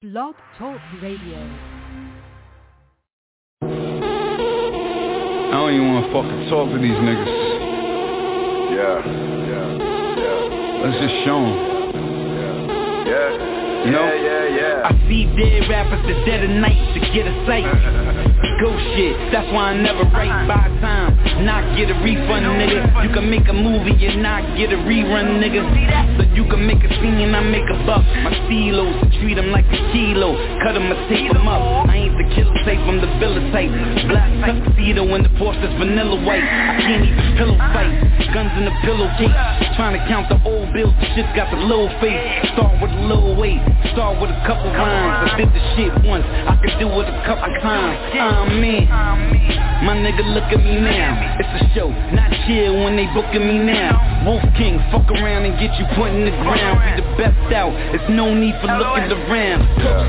Blog Talk Radio. I don't even want to fucking talk to these niggas. Yeah. Let's just show them. Yeah. You know? Yeah. I see dead rappers the dead of night to get a sight. Go shit, that's why I never write by time. Not get a refund, nigga. You can make a movie and not get a rerun, nigga. So you can make a scene and I make a buck. My stilos, treat them like a kilo. Cut them or tape them up. I ain't the killer tape, I'm the villa type. Black tuxedo in the Porsche vanilla white. I can't even pillow fight. Guns in the pillowcase. Trying to count the old bills, the shit got the little face. Start with a little weight, start with a couple rhymes. I did the shit once, I could do it a couple times. I'm in. My nigga, look at me now. It's a show, not chill when they booking me now. Wolf King, fuck around and get you put in the ground. We the best out, it's no need for looking around.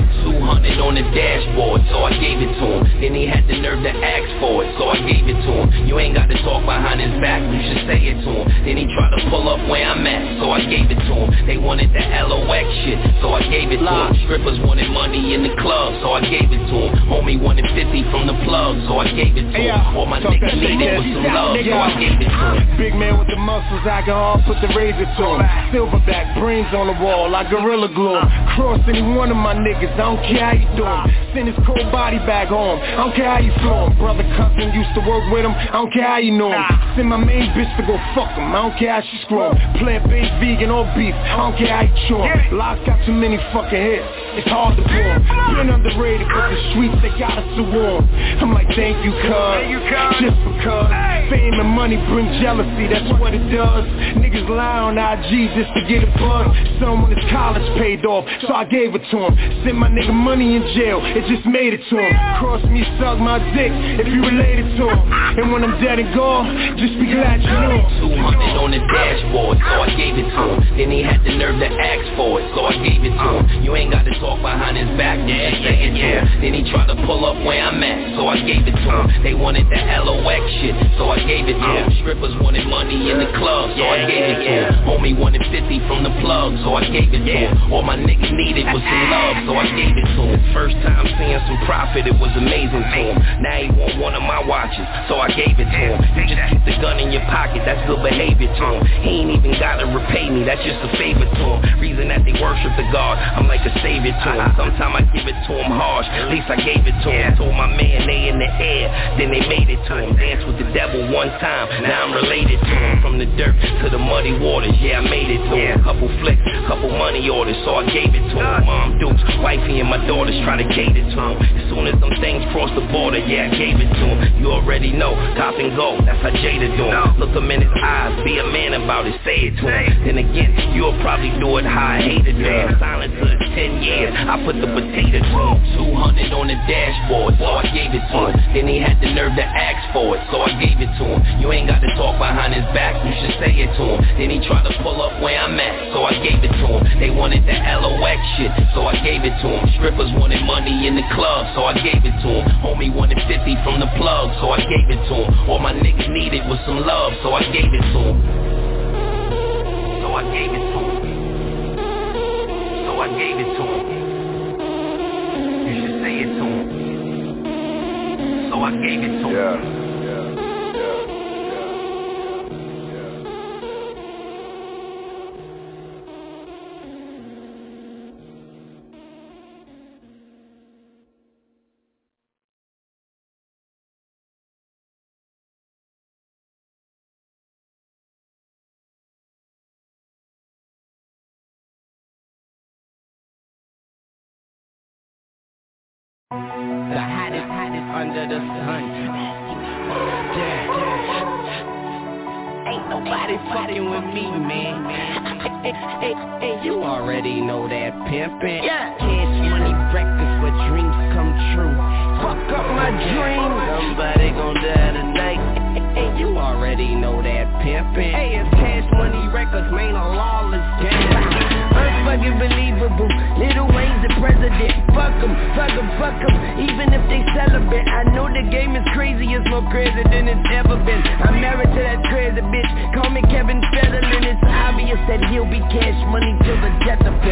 200 on the dashboard, so I gave it to him. Then he had the nerve to ask for it, so I gave it to him. You ain't got to talk behind his back, you should say it to him. Then he tried to pull up where I'm at, so I gave it to him. They wanted the LOX shit, so I gave it to him. Strippers wanted money in the club, so I gave it to him. Homie wanted 50 from the plug, so I gave it to him. All my niggas needed was some love, so I gave it to him. Big man with the muscles, I can all put the razor to him. Silverback, brains on the wall, like Gorilla Glue. Cross any one of my niggas, I don't care how you do him. Send his cold body back home, I don't care how you flow him. Brother cousin used to work with him, I don't care how you know him. Send my main bitch to go fuck him, I don't care how she screw him. Plant-based, vegan, or beef, I don't care how you chew him. Lies got too many fucking hits, it's hard to pull him. Been underrated, but the streets, they got us to warm. I'm like, thank you, cuz, just because. Fame and money bring jealousy, that's what it does. Niggas lie on IG just to get a buzz. Someone his college paid off, so I gave it to him. Sent my nigga money in jail, it just made it to him. Cross me, suck my dick, if you related to him. And when I'm dead and gone, just be glad you know. 200 on the dashboard, so I gave it to him. Then he had the nerve to ask for it, so I gave it to him. You ain't got to talk behind his back, you just say it to him. Then he tried to pull up where I'm at, so I gave it to him. They wanted the LOX shit, so I gave it to him. Strippers wanted money in the club, so I gave it to him. Homie wanted 50 from the plug, so I gave it to him. All my niggas needed was some love, so I gave it to him. First time seeing some profit, it was amazing to him. Now he want one of my watches, so I gave it to him. You just keep the gun in your pocket, that's good behavior to him. He ain't even gotta repay me, that's just a favor to him. Reason that they worship the God, I'm like a savior to him. Sometimes I give it to him harsh, at least I gave it to him. Told my man they in the air, then they made it to him. Danced with the devil one time, now I'm related to him. From the dirt to the muddy waters, yeah, I made it to him. Couple flicks, couple money orders, so I gave it to him. Mom, Dukes, wifey and my daughters try to cater to him. As soon as them things cross the border, yeah, I gave it to him. You already know, cop and go, that's how Jada do him. Look him in his eyes, be a man about it, say it to him. Then again, you'll probably do it how I hated him. Silent to 10 years, I put the potato to him. 200 on the dashboard, so I gave it to him. Then he had the nerve to ask for it, so I gave it to him. You ain't got to talk behind his back, you should say it to him. Then he tried to pull up where I'm at, so I gave it to him. They wanted the LOX shit, so I gave it to him. Strippers wanted money in the club, so I gave it to him. Homie wanted 50 from the plug, so I gave it to him. All my niggas needed was some love, so I gave it to him. So I gave it to him. So I gave it to him. You should say it to him. So I gave it to him. The hottest under the sun. Yeah. Ain't nobody fucking with me, man. Hey, you already know that pimpin'. Yeah. Cash money breakfast where dreams come true. Fuck up my dreams. Somebody gon' die tonight. Hey, you already know that pimpin'. Hey, it's Cash Money Records, man, a lawless gang. Unfucking believable. Lil Wayne's the president. Fuck 'em. Even if they celebrate, I know the game is crazy. It's more crazy than it's ever been. I'm married to that crazy bitch. Call me Kevin Federline. It's obvious that he'll be Cash Money till the death of him. The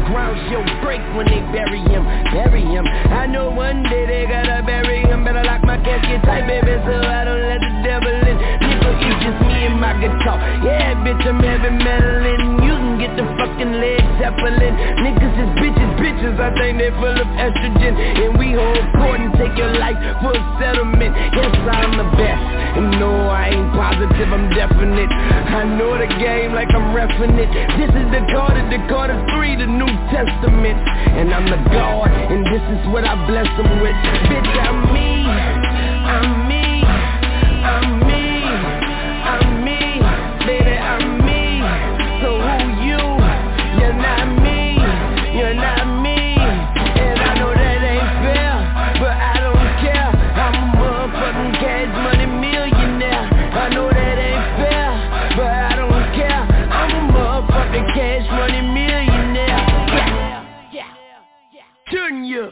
ground she'll break when they bury him. I know one day they gotta bury him. Better lock my casket tight, baby, so I don't let the devil in. Nigga, it's just me and my guitar. Yeah, bitch, I'm heavy metal. You can get the fucking Led Zeppelin. Niggas is bitches, I think they full of estrogen. And we hold court and take your life for a settlement. Yes, I'm the best. And no, I ain't positive, I'm definite. I know the game like I'm reffing it. This is the Carter 3, the New Testament. And I'm the God, and this is what I bless them with. Bitch, I'm me, I'm me, I'm me, I'm me, baby, I'm me. So who you? You're not me, you're not me. And I know that ain't fair, but I don't care. I'm a motherfucking cash money millionaire. I know that ain't fair, but I don't care. I'm a motherfucking cash money millionaire. Turn you.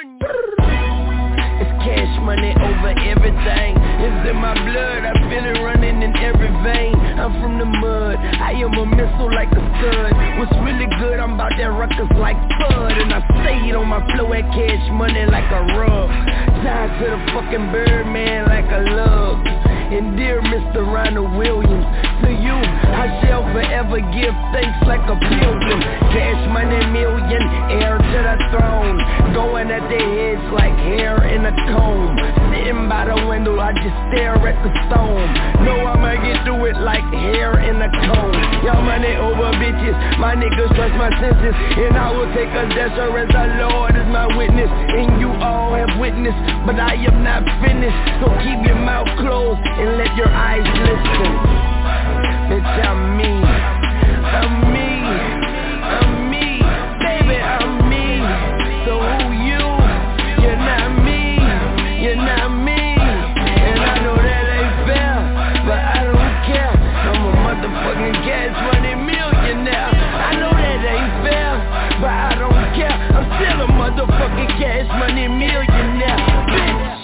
It's cash money over everything. It's in my blood, I feel it running in every vein. I'm from the mud, I am a missile like a stud. What's really good, I'm about that ruckus like Bud. And I stayed on my flow at cash money like a rug. Tied to the fucking Birdman like a lug. And dear Mr. Ronald Williams, to you, I shall forever give thanks like a pilgrim. Cash money million, heir to the throne. Going at their heads like hair in a comb. Sitting by the window, I just stare at the stone. Know I'ma get through it like hair in a comb. Y'all money over bitches, my niggas trust my senses. And I will take a death sure as the Lord is my witness. And you all have witnessed, but I am not finished. So keep your mouth closed and let your eyes listen. Bitch, I'm me, I'm me, I'm me, baby, I'm me. So who you? You're not me, you're not me. And I know that ain't fair, but I don't care. I'm a motherfucking cash money millionaire. I know that ain't fair, but I don't care. I'm still a motherfucking cash money millionaire. Bitch.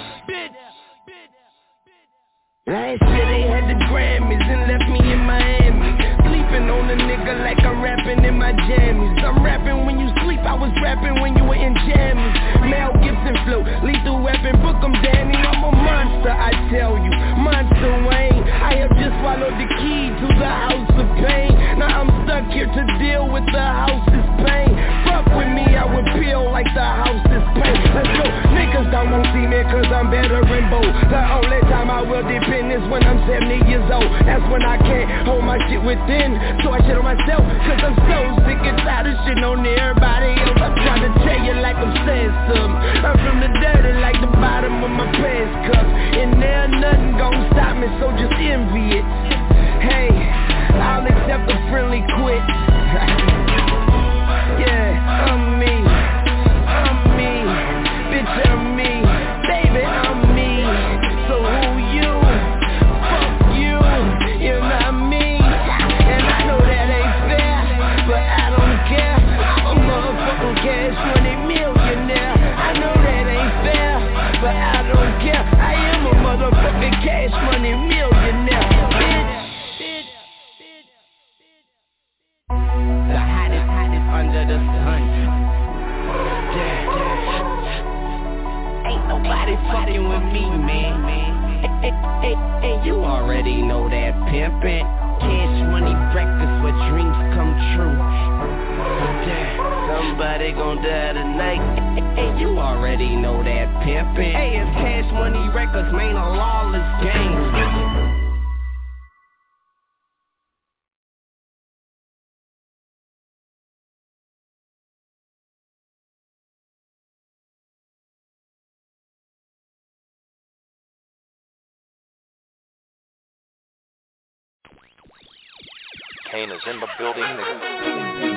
Last year they had the Grammys and left me in Miami. Sleeping on a nigga like I'm rapping in my jammies. I'm rapping when you sleep, I was rapping when you were in jammies. Mel Gibson flow, lethal weapon, book 'em Danny. I'm a monster, I tell you, Monster Wayne. I have just swallowed the key to the house of pain. Now I'm stuck here to deal with the house's pain. Fuck with me, I would peel like the house's pain. Let's go, niggas don't want to see me cause I'm better and bold. The only time I will depend is when I'm 70 years old. That's when I can't hold my shit within. So I shit on myself, cause I'm so sick and tired of shit on everybody else. I'm trying to tell you like I'm saying something. I'm from the dirty like the bottom of my pants cuff. And there nothing gon' stop me, so just envy it. Hey, I'll accept a friendly quit. Yeah, I'm me, bitch, I'm me, baby, I'm me. So who you? Fuck you, you're not me. And I know that ain't fair, but I don't care. I'm a motherfucking cash money millionaire. I know that ain't fair, but I don't care. I am a motherfucking cash money millionaire, bitch. The hottest under the sun. Yeah. Ain't nobody fucking with me, man. Hey, you already know that pimpin'. Cash money breakfast where dreams come true. Yeah, somebody gon' die tonight. Hey, you already know that pimpin'. Hey, it's Cash Money Records, man, a lawless game. Kane is in the building.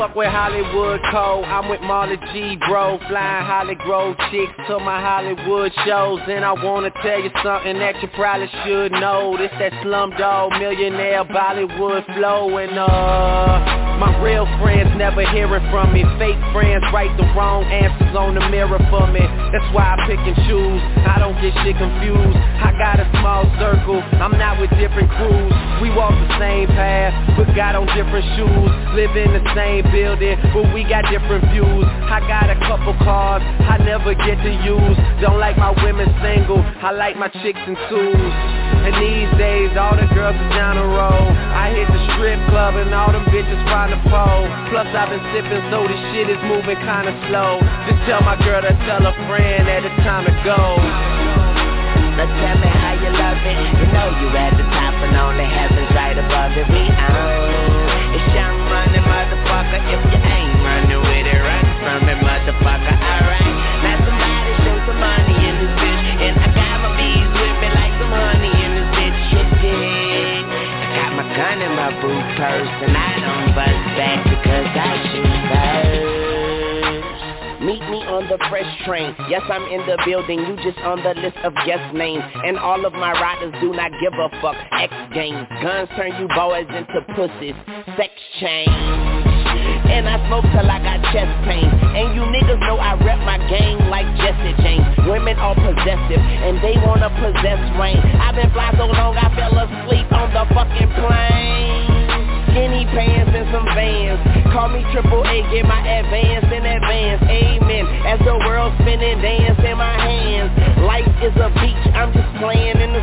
fuck with Hollywood Code. I'm with Marley G, bro. Flying Holly Grove chicks to my Hollywood shows. And I wanna tell you something that you probably should know. This that Slumdog Millionaire Bollywood flow. And my real friends never hearing from me. Fake friends write the wrong answers on the mirror for me. That's why I pick and choose. I don't get shit confused. I got a small circle. I'm not with different crews. We walk the same path, but got on different shoes. Live in the same building, but we got different views. I got a couple cars I never get to use. Don't like my women single, I like my chicks in twos. And these days, all the girls is down the road. I hit the strip club and all them bitches find the pole. Plus I've been sipping, so this shit is moving kinda slow. Just tell my girl to tell a friend that it's time to go. Now tell me how you love it. You know you at the top and only heaven's right above it. We own it's young money, motherfucker. If you ain't running with it, run from it, motherfucker. Alright, now somebody show some money in this bitch. And I got my bees with me like some honey in this bitch. Shit, dig. I got my gun in my boot purse and I don't bust back because I shoot first. Meet me on the fresh train. Yes, I'm in the building, you just on the list of guest names. And all of my riders do not give a fuck. X games, guns turn you boys into pussies. Sex change. And I smoke till I got chest pain. And you niggas know I rep my game like Jesse James. Women are possessive and they wanna possess Wayne. I've been fly so long I fell asleep on the fucking plane. Skinny pants and some Vans. Call me Triple A, get my advance in advance. Amen. As the world spinning, dance in my hands. Life is a beach, I'm just playing in the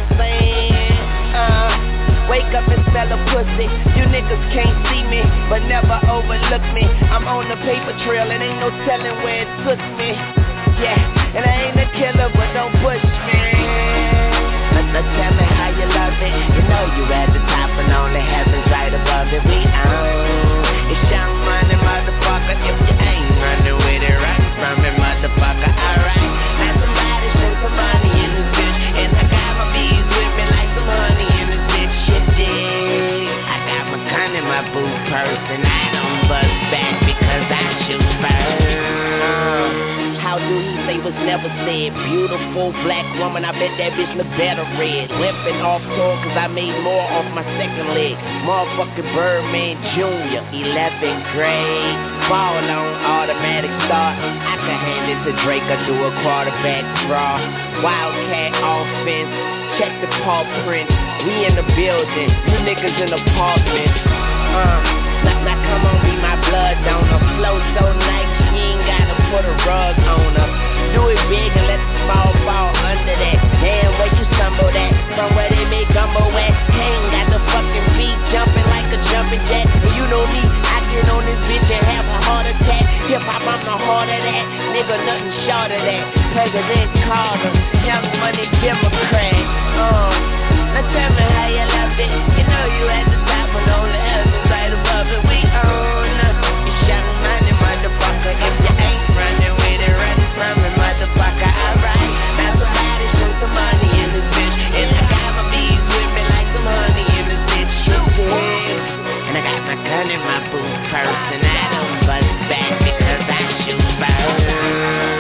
sand. Wake up and smell a pussy. You niggas can't see me, but never overlook me. I'm on the paper trail and ain't no telling where it took me. Yeah, and I ain't a killer, but don't push me. Now tell me how you love it. You know you at the top and only heaven's right above it. We own it's young money, motherfucker. If you ain't running with it, run from it, motherfucker. Alright, now somebody show some money in this bitch. And I got my bees with me like some honey in this bitch. Shit, dig. I got my gun in my boot purse and I don't bust back because I shoot first. How do you say was never said? Beautiful black woman, I bet that bitch look better red. Limping off tour cause I made more off my second leg. Motherfucking Birdman Jr., 11th grade. Ball on automatic start. I can hand it to Drake or do a quarterback draw. Wildcat offense, check the paw print. We in the building, you niggas in apartments. Now come on, be my blood donor. Flow so nice, you ain't gotta put a rug on her. Do it big and let the small fall under that. Damn, where you stumble at? Somewhere they make gumbo at. Hang, got the fucking beat jumping like a jumping jack. And you know me, I get on this bitch and have a heart attack. Hip hop, I'm the heart of that. Nigga, nothing short of that. President Carter, young money Democrat. Now tell me how you love it. You know you at the top and on the heavens right above it. We own it's young money, motherfucker. If you ain't running with it, run from it, motherfucker. Alright, now somebody show some money in this bitch. And I got my bees with me like some honey in this bitch. Shit, and I got my gun in my boot purse and I don't bust back because I shoot first.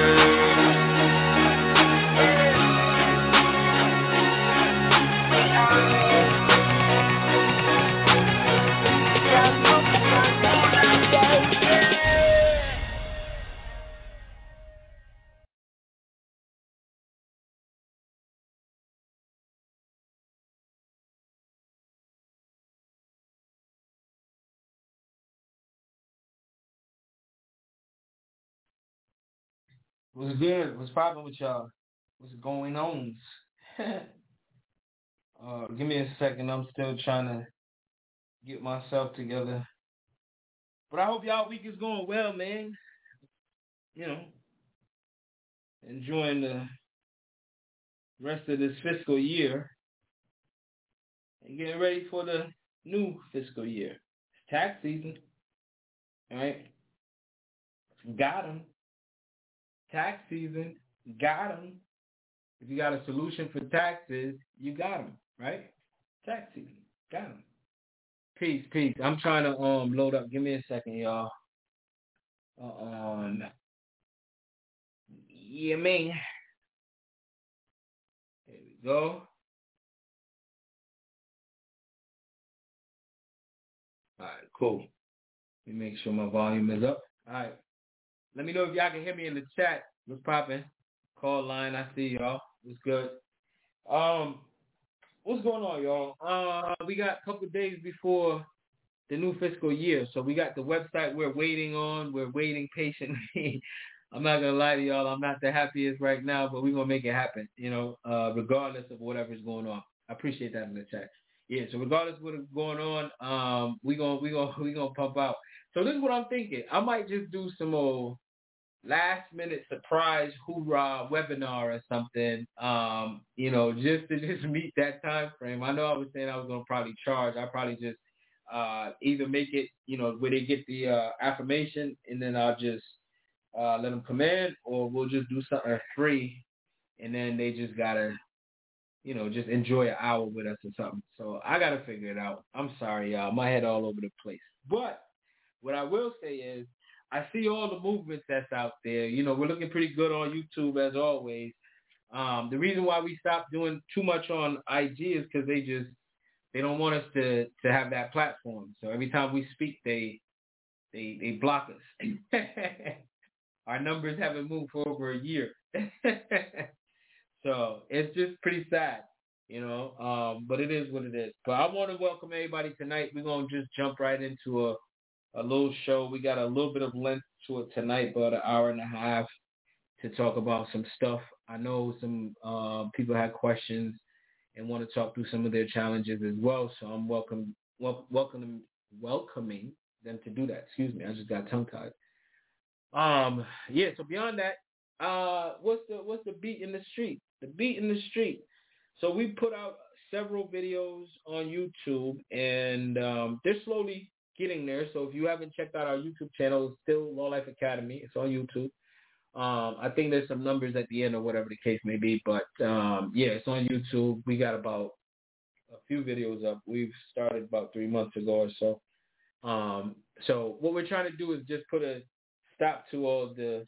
What's good? What's poppin' with y'all? What's going on? Give me a second. I'm still trying to get myself together. But I hope y'all week is going well, man. You know, enjoying the rest of this fiscal year and getting ready for the new fiscal year. It's tax season, all right? Got 'em. Tax season, got 'em. If you got a solution for taxes, you got 'em, right? Tax season, got 'em. Peace. I'm trying to load up. Give me a second, y'all. Yeah, man. There we go. All right, cool. Let me make sure my volume is up. All right. Let me know if y'all can hear me in the chat. What's popping? Call line. I see y'all. What's good? What's going on, y'all? We got a couple of days before the new fiscal year, so we got the website we're waiting on. We're waiting patiently. I'm not gonna lie to y'all. I'm not the happiest right now, but we're gonna make it happen. Regardless of whatever's going on. I appreciate that in the chat. Yeah. So regardless of what's going on, we gonna pump out. So this is what I'm thinking. I might just do some more last minute surprise hoorah webinar or something. Just to meet that time frame. I know I was saying I was gonna probably charge. I probably just either make it, where they get the affirmation and then I'll just let them come in, or we'll just do something free and then they just gotta, just enjoy an hour with us or something. So I gotta figure it out. I'm sorry, y'all. My head all over the place. But what I will say is I see all the movements that's out there. We're looking pretty good on YouTube as always. The reason why we stopped doing too much on IG is because they don't want us to have that platform. So every time we speak, they block us. Our numbers haven't moved for over a year. So it's just pretty sad, but it is what it is. But I want to welcome everybody tonight. We're going to just jump right into a little show. We got a little bit of length to it tonight, about an hour and a half to talk about some stuff. I know some people had questions and want to talk through some of their challenges as well. So I'm welcoming them to do that. Excuse me, I just got tongue-tied. So beyond that, what's the beat in the street? The beat in the street. So we put out several videos on YouTube, and they're slowly getting there. So if you haven't checked out our YouTube channel, it's still Law Life Academy. It's on YouTube. I think there's some numbers at the end or whatever the case may be, but it's on YouTube. We got about a few videos up. We've started about 3 months ago or so. So what we're trying to do is just put a stop to all the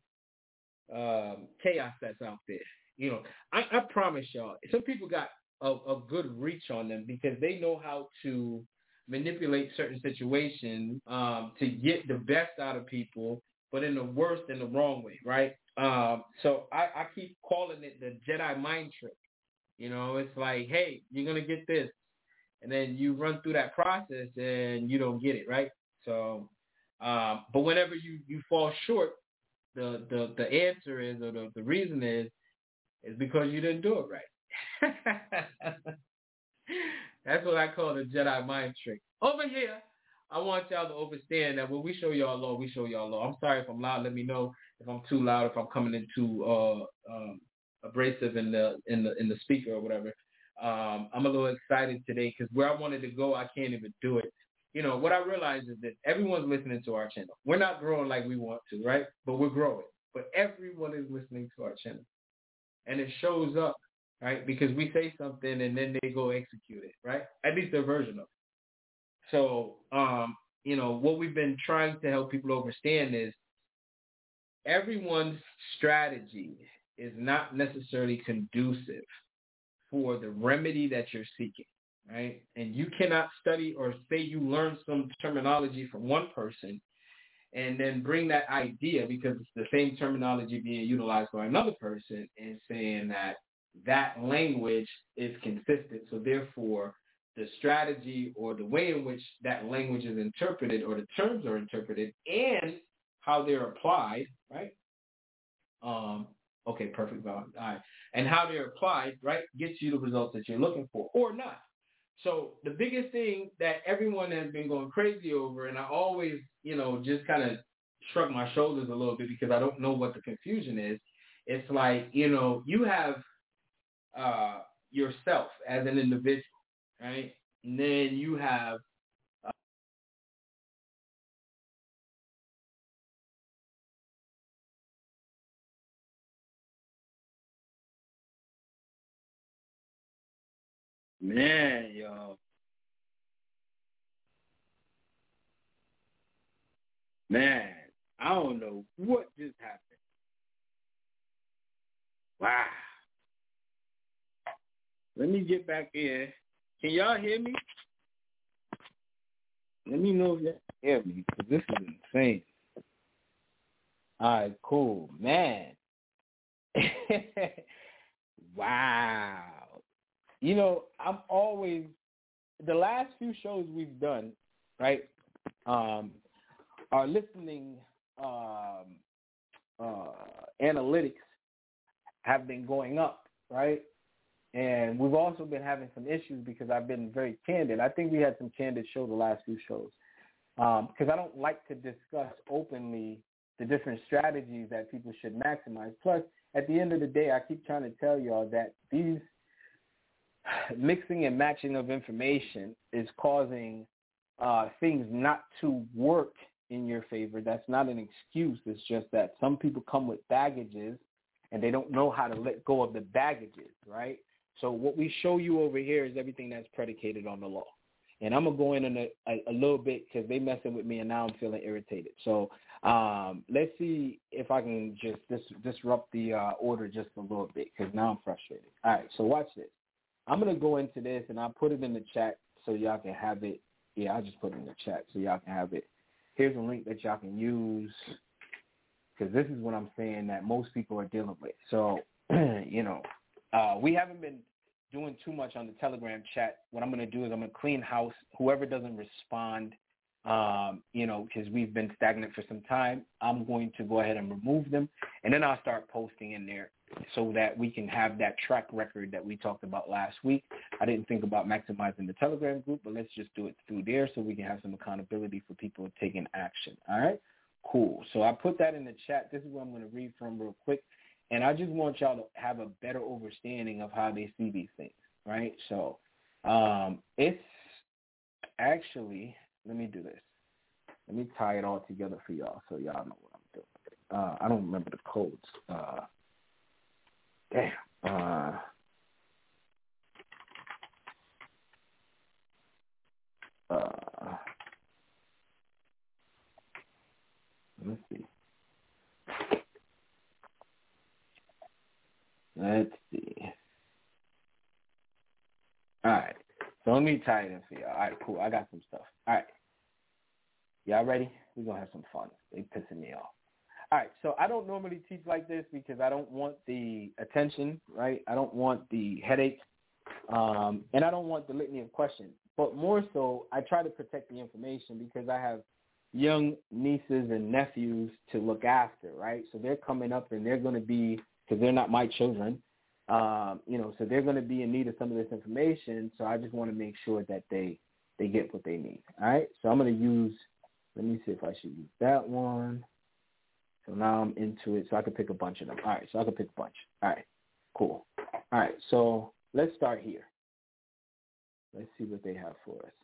chaos that's out there. I promise y'all, some people got a good reach on them because they know how to manipulate certain situations to get the best out of people, but in the worst and the wrong way, right? So I keep calling it the Jedi mind trick. It's like, hey, you're going to get this. And then you run through that process and you don't get it, right? So, but whenever you fall short, the answer is, or the reason is because you didn't do it right. That's what I call the Jedi mind trick. Over here, I want y'all to understand that when we show y'all law, we show y'all law. I'm sorry if I'm loud. Let me know if I'm too loud, if I'm coming in too abrasive in the speaker or whatever. I'm a little excited today because where I wanted to go, I can't even do it. What I realize is that everyone's listening to our channel. We're not growing like we want to, right? But we're growing. But everyone is listening to our channel. And it shows up, right? Because we say something and then they go execute it, right? At least their version of it. So, what we've been trying to help people understand is everyone's strategy is not necessarily conducive for the remedy that you're seeking, right? And you cannot study or say you learn some terminology from one person and then bring that idea, because it's the same terminology being utilized by another person, and saying that language is consistent. So therefore, the strategy or the way in which that language is interpreted or the terms are interpreted and how they're applied, right? Okay, perfect. All right. And how they're applied, right, gets you the results that you're looking for or not. So the biggest thing that everyone has been going crazy over, and I always, just kind of shrug my shoulders a little bit because I don't know what the confusion is. It's like, you have yourself as an individual, right? And then you have man, y'all. Man, I don't know what just happened. Wow. Let me get back in. Can y'all hear me? Let me know if y'all hear me, because this is insane. All right, cool. Man. Wow. You know, I'm always, the last few shows we've done, right, our listening analytics have been going up, right? And we've also been having some issues because I've been very candid. I think we had some candid show the last few shows because I don't like to discuss openly the different strategies that people should maximize. Plus, at the end of the day, I keep trying to tell y'all that these mixing and matching of information is causing things not to work in your favor. That's not an excuse. It's just that some people come with baggages and they don't know how to let go of the baggages, right? So what we show you over here is everything that's predicated on the law. And I'm going to go in a little bit because they messing with me and now I'm feeling irritated. So let's see if I can just disrupt the order just a little bit because now I'm frustrated. All right, so watch this. I'm going to go into this and I'll put it in the chat so y'all can have it. Yeah, I'll just put it in the chat so y'all can have it. Here's a link that y'all can use because this is what I'm saying that most people are dealing with. So, you know, we haven't been doing too much on the Telegram chat. What I'm going to do is I'm going to clean house. Whoever doesn't respond, you know, because we've been stagnant for some time, I'm going to go ahead and remove them. And then I'll start posting in there so that we can have that track record that we talked about last week. I didn't think about maximizing the Telegram group, but let's just do it through there so we can have some accountability for people taking action. All right? Cool. So I put that in the chat. This is what I'm going to read from real quick. And I just want y'all to have a better understanding of how they see these things, right? So it's actually, let me do this. Let me tie it all together for y'all so y'all know what I'm doing. I don't remember the codes. Damn. Let's see. Let's see. All right. So let me tie it in for y'all. All right, cool. I got some stuff. All right. Y'all ready? We're going to have some fun. They pissing me off. All right. So I don't normally teach like this because I don't want the attention, right? I don't want the headache. And I don't want the litany of questions. But more so, I try to protect the information because I have young nieces and nephews to look after, right? So they're coming up and they're going to be, because they're not my children, you know, so they're going to be in need of some of this information. So I just want to make sure that they get what they need. All right. So I'm going to use, let me see if I should use that one. So now I'm into it. So I can pick a bunch of them. All right. So I can pick a bunch. All right. Cool. All right. So let's start here. Let's see what they have for us.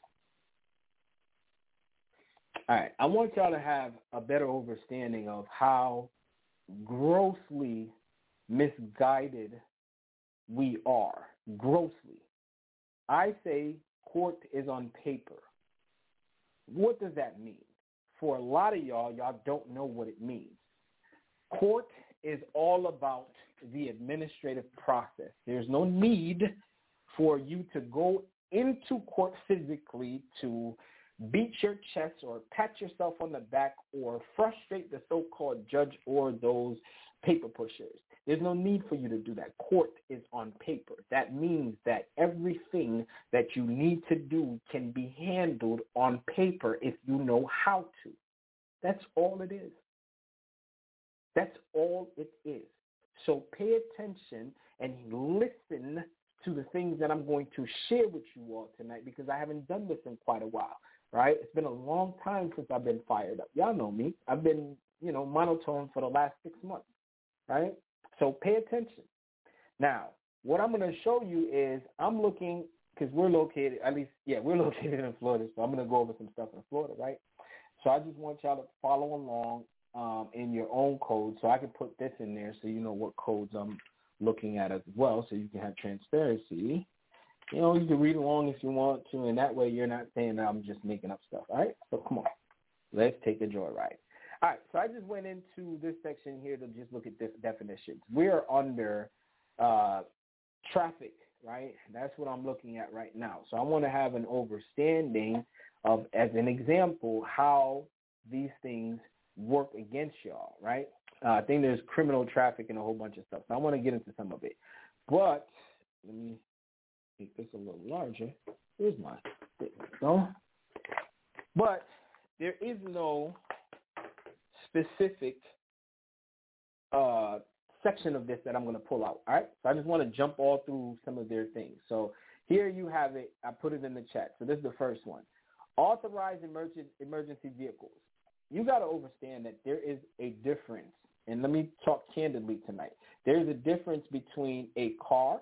All right. I want y'all to have a better understanding of how grossly misguided we are. Grossly. I say court is on paper. What does that mean? For a lot of y'all don't know what it means. Court is all about the administrative process. There's no need for you to go into court physically to beat your chest or pat yourself on the back or frustrate the so-called judge or those paper pushers. There's no need for you to do that. Court is on paper. That means that everything that you need to do can be handled on paper if you know how to. That's all it is. That's all it is. So pay attention and listen to the things that I'm going to share with you all tonight because I haven't done this in quite a while, right? It's been a long time since I've been fired up. Y'all know me. I've been, monotone for the last 6 months, right? So pay attention. Now, what I'm going to show you is I'm looking, because we're located, we're located in Florida, so I'm going to go over some stuff in Florida, right? So I just want y'all to follow along in your own code so I can put this in there so you know what codes I'm looking at as well so you can have transparency. You can read along if you want to, and that way you're not saying that I'm just making up stuff, all right? So come on. Let's take a joyride. All right, so I just went into this section here to just look at definitions. We are under traffic, right? That's what I'm looking at right now. So I want to have an understanding of, as an example, how these things work against y'all, right? I think there's criminal traffic and a whole bunch of stuff. So I want to get into some of it. But let me make this a little larger. Here's my thing. So, but there is no specific section of this that I'm going to pull out, all right? So I just want to jump all through some of their things. So here you have it. I put it in the chat. So this is the first one. Authorized emergency vehicles. You got to understand that there is a difference, and let me talk candidly tonight. There's a difference between a car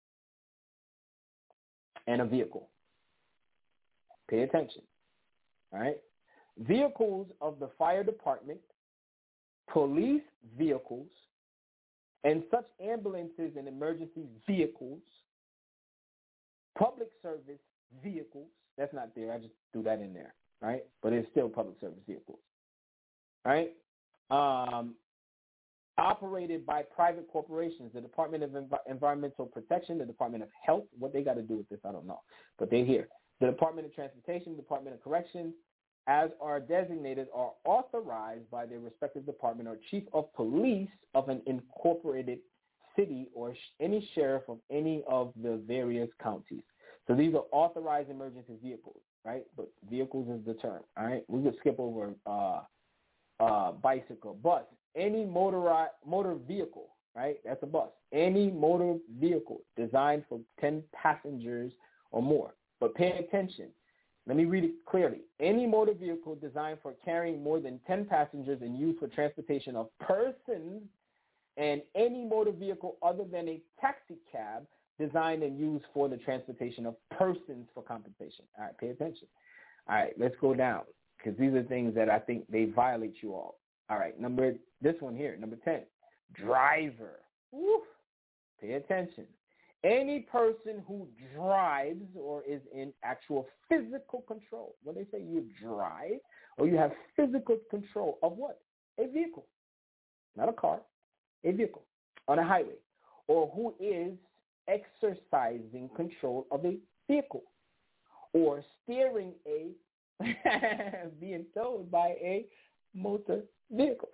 and a vehicle. Pay attention, all right? Vehicles of the fire department, police vehicles, and such ambulances and emergency vehicles, public service vehicles, that's not there, I just threw that in there, right? But it's still public service vehicles, right? Operated by private corporations, the Department of Environmental Protection, the Department of Health. What they got to do with this, I don't know, but they're here. The Department of Transportation, Department of Corrections, as are designated, are authorized by their respective department or chief of police of an incorporated city or any sheriff of any of the various counties. So these are authorized emergency vehicles, right? But vehicles is the term, all right? We could skip over bicycle, bus, any motor vehicle, right? That's a bus. Any motor vehicle designed for 10 passengers or more. But pay attention. Let me read it clearly. Any motor vehicle designed for carrying more than 10 passengers and used for transportation of persons, and any motor vehicle other than a taxi cab designed and used for the transportation of persons for compensation. All right, pay attention. All right, let's go down, because these are things that I think they violate you all. All right, this one here, number 10, driver. Woo. Pay attention. Any person who drives or is in actual physical control. When they say you drive or you have physical control of what? A vehicle. Not a car, a vehicle on a highway. Or who is exercising control of a vehicle. Or steering being towed by a motor vehicle.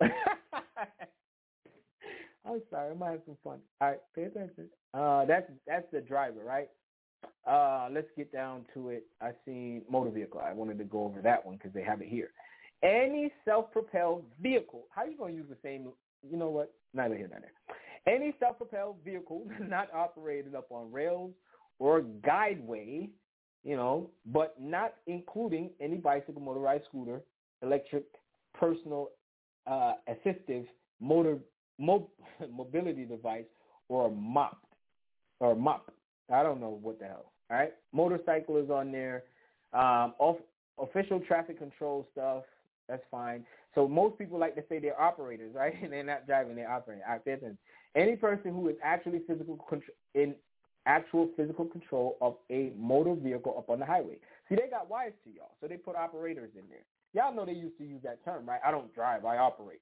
I'm sorry, I might have some fun. All right, pay attention. That's the driver, right? Let's get down to it. I seen motor vehicle. I wanted to go over that one because they have it here. Any self-propelled vehicle. How are you going to use the same? You know what? Neither here nor there. Any self-propelled vehicle not operated up on rails or guideway, but not including any bicycle, motorized scooter, electric, personal, assistive, mobility device, or mop. I don't know what the hell. All right, motorcycle is on there. Official traffic control stuff, that's fine. So most people like to say they're operators, right? And they're not driving, they're operating. All right, any person who is actually in actual physical control of a motor vehicle up on the highway. See, they got wise to y'all, so they put operators in there. Y'all know they used to use that term, right? I don't drive, I operate.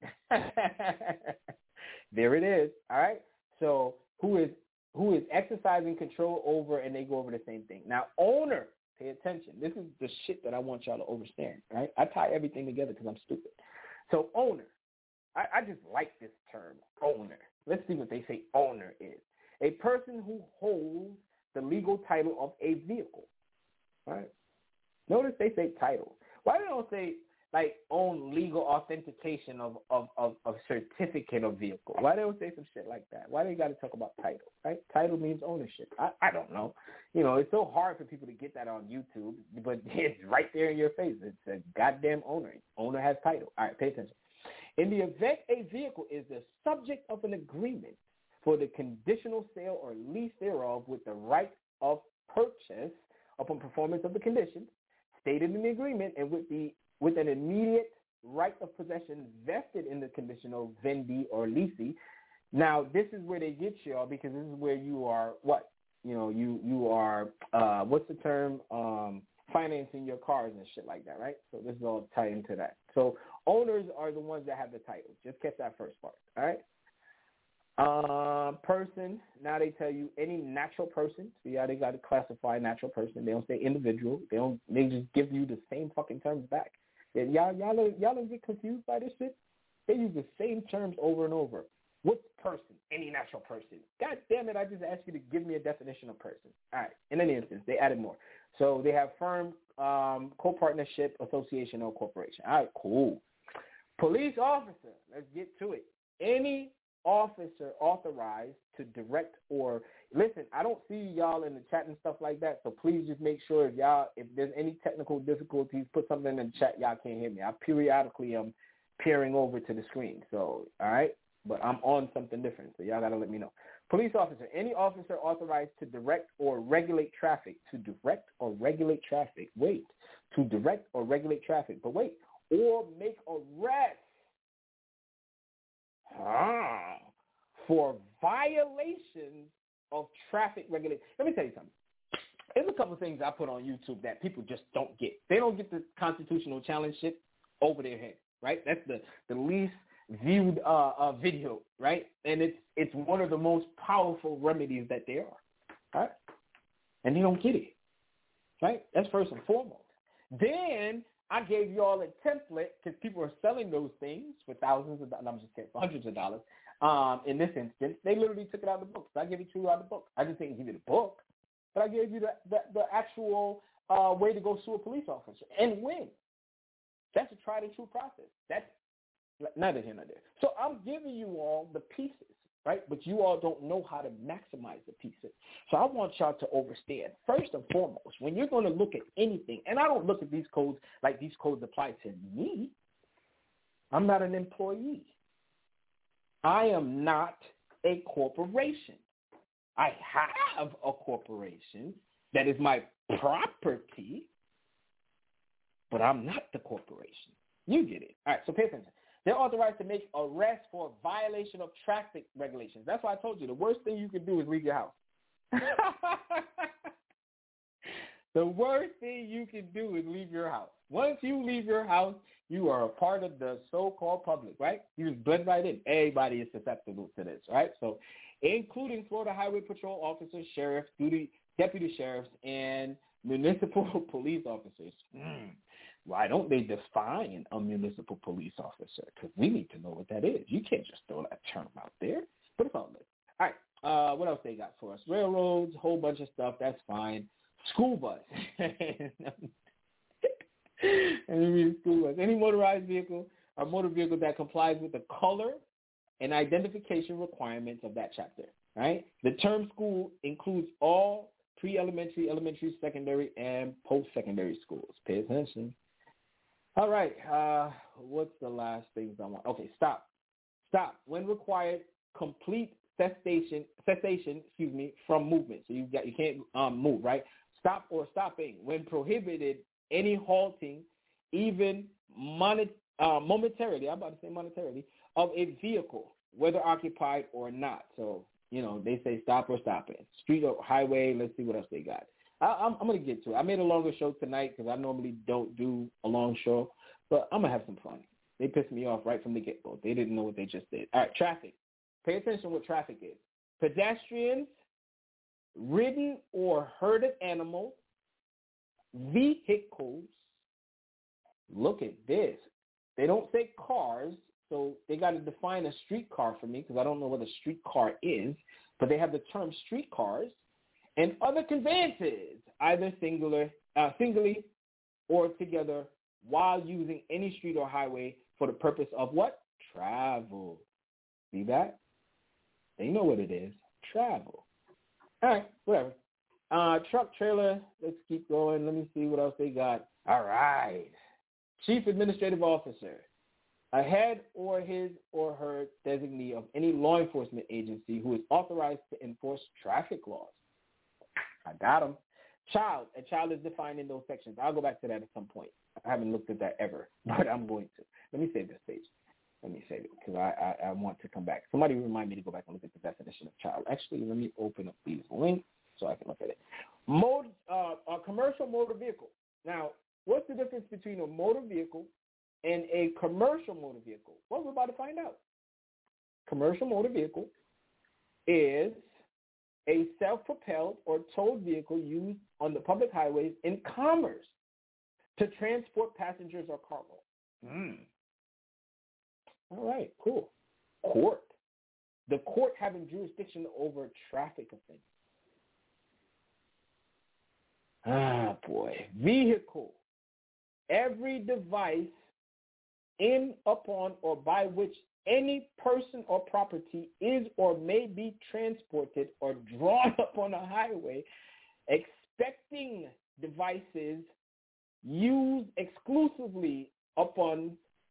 There it is, all right? So who is exercising control over, and they go over the same thing. Now, owner, pay attention. This is the shit that I want y'all to understand, right? I tie everything together because I'm stupid. So owner, I just like this term, owner. Let's see what they say owner is. A person who holds the legal title of a vehicle, all right? Notice they say title. Why they don't say, like, own legal authentication of certificate of vehicle? Why they don't say some shit like that? Why they got to talk about title, right? Title means ownership. I don't know. It's so hard for people to get that on YouTube, but it's right there in your face. It's a goddamn owner. Owner has title. All right, pay attention. In the event a vehicle is the subject of an agreement for the conditional sale or lease thereof with the right of purchase upon performance of the conditions stated in the agreement and with an immediate right of possession vested in the conditional vendee or leasee. Now, this is where they get y'all, because this is where you are what? You are, what's the term? financing your cars and shit like that, right? So this is all tied into that. So owners are the ones that have the title. Just catch that first part, all right? Person, now they tell you any natural person. See how they got to classify natural person. They don't say individual. They just give you the same fucking terms back. And y'all don't get confused by this shit. They use the same terms over and over. What's person? Any natural person. God damn it, I just asked you to give me a definition of person. All right, in any instance, they added more. So they have firm, co-partnership, association, or corporation. All right, cool. Police officer, let's get to it. Any officer authorized to direct or, listen, I don't see y'all in the chat and stuff like that, so please just make sure if there's any technical difficulties, put something in the chat. Y'all can't hear me. I periodically am peering over to the screen, so, all right? But I'm on something different, so y'all got to let me know. Police officer, any officer authorized to direct or regulate traffic, to direct or regulate traffic, but wait, or make arrests for violations of traffic regulation. Let me tell you something. There's a couple of things I put on YouTube that people just don't get. They don't get the constitutional challenge shit over their head, right? That's the least viewed video, right? And it's one of the most powerful remedies that there are, right? And they don't get it, right? That's first and foremost. Then I gave you all a template because people are selling those things for thousands of dollars. I'm just kidding, for hundreds of dollars. In this instance, they literally took it out of the book. So I gave it to you out of the book. I just didn't give you the book, but I gave you the actual way to go sue a police officer and win. That's a tried and true process. That's neither here nor there. So I'm giving you all the pieces, right? But you all don't know how to maximize the pieces. So I want y'all to understand, first and foremost, when you're going to look at anything, and I don't look at these codes like these codes apply to me. I'm not an employee. I am not a corporation. I have a corporation that is my property, but I'm not the corporation. You get it. All right, so pay attention. They're authorized to make arrests for violation of traffic regulations. That's why I told you the worst thing you can do is leave your house. The worst thing you can do is leave your house. Once you leave your house, you are a part of the so-called public, right? You just blend right in. Everybody is susceptible to this, right? So including Florida Highway Patrol officers, sheriffs, deputy sheriffs, and municipal police officers. Why don't they define a municipal police officer? Because we need to know what that is. You can't just throw that term out there. But it's all good. All right. What else they got for us? Railroads, whole bunch of stuff. That's fine. School bus. School bus. Any motorized vehicle or motor vehicle that complies with the color and identification requirements of that chapter. Right? The term school includes all pre-elementary, elementary, secondary, and post-secondary schools. Pay attention. All right. What's the last things I want? Okay, stop. When required, complete cessation, from movement. So you can't move, right? Stop or stopping. When prohibited, any halting, even momentarily, I'm about to say monetarily, of a vehicle, whether occupied or not. So, they say stop or stopping. Street or highway, let's see what else they got. I'm going to get to it. I made a longer show tonight because I normally don't do a long show, but I'm going to have some fun. They pissed me off right from the get-go. They didn't know what they just did. All right, traffic. Pay attention to what traffic is. Pedestrians, ridden or herded animals, vehicles. Look at this. They don't say cars, so they got to define a streetcar for me because I don't know what a streetcar is, but they have the term streetcars. And other conveyances, either singly or together, while using any street or highway for the purpose of what? Travel. See that? They know what it is. Travel. All right, whatever. Truck, trailer, let's keep going. Let me see what else they got. All right. Chief Administrative Officer, a head or his or her designee of any law enforcement agency who is authorized to enforce traffic laws. I got them. Child. A child is defined in those sections. I'll go back to that at some point. I haven't looked at that ever, but I'm going to. Let me save this page. Let me save it because I want to come back. Somebody remind me to go back and look at the definition of child. Actually, let me open up these links so I can look at it. A commercial motor vehicle Now, what's the difference between a motor vehicle and a commercial motor vehicle? Well, we're about to find out. Commercial motor vehicle is a self-propelled or towed vehicle used on the public highways in commerce to transport passengers or cargo. All right, cool. Court. The court having jurisdiction over traffic offenses. Ah, boy. Vehicle. Every device in, upon, or by which any person or property is or may be transported or drawn up on a highway, expecting devices used exclusively upon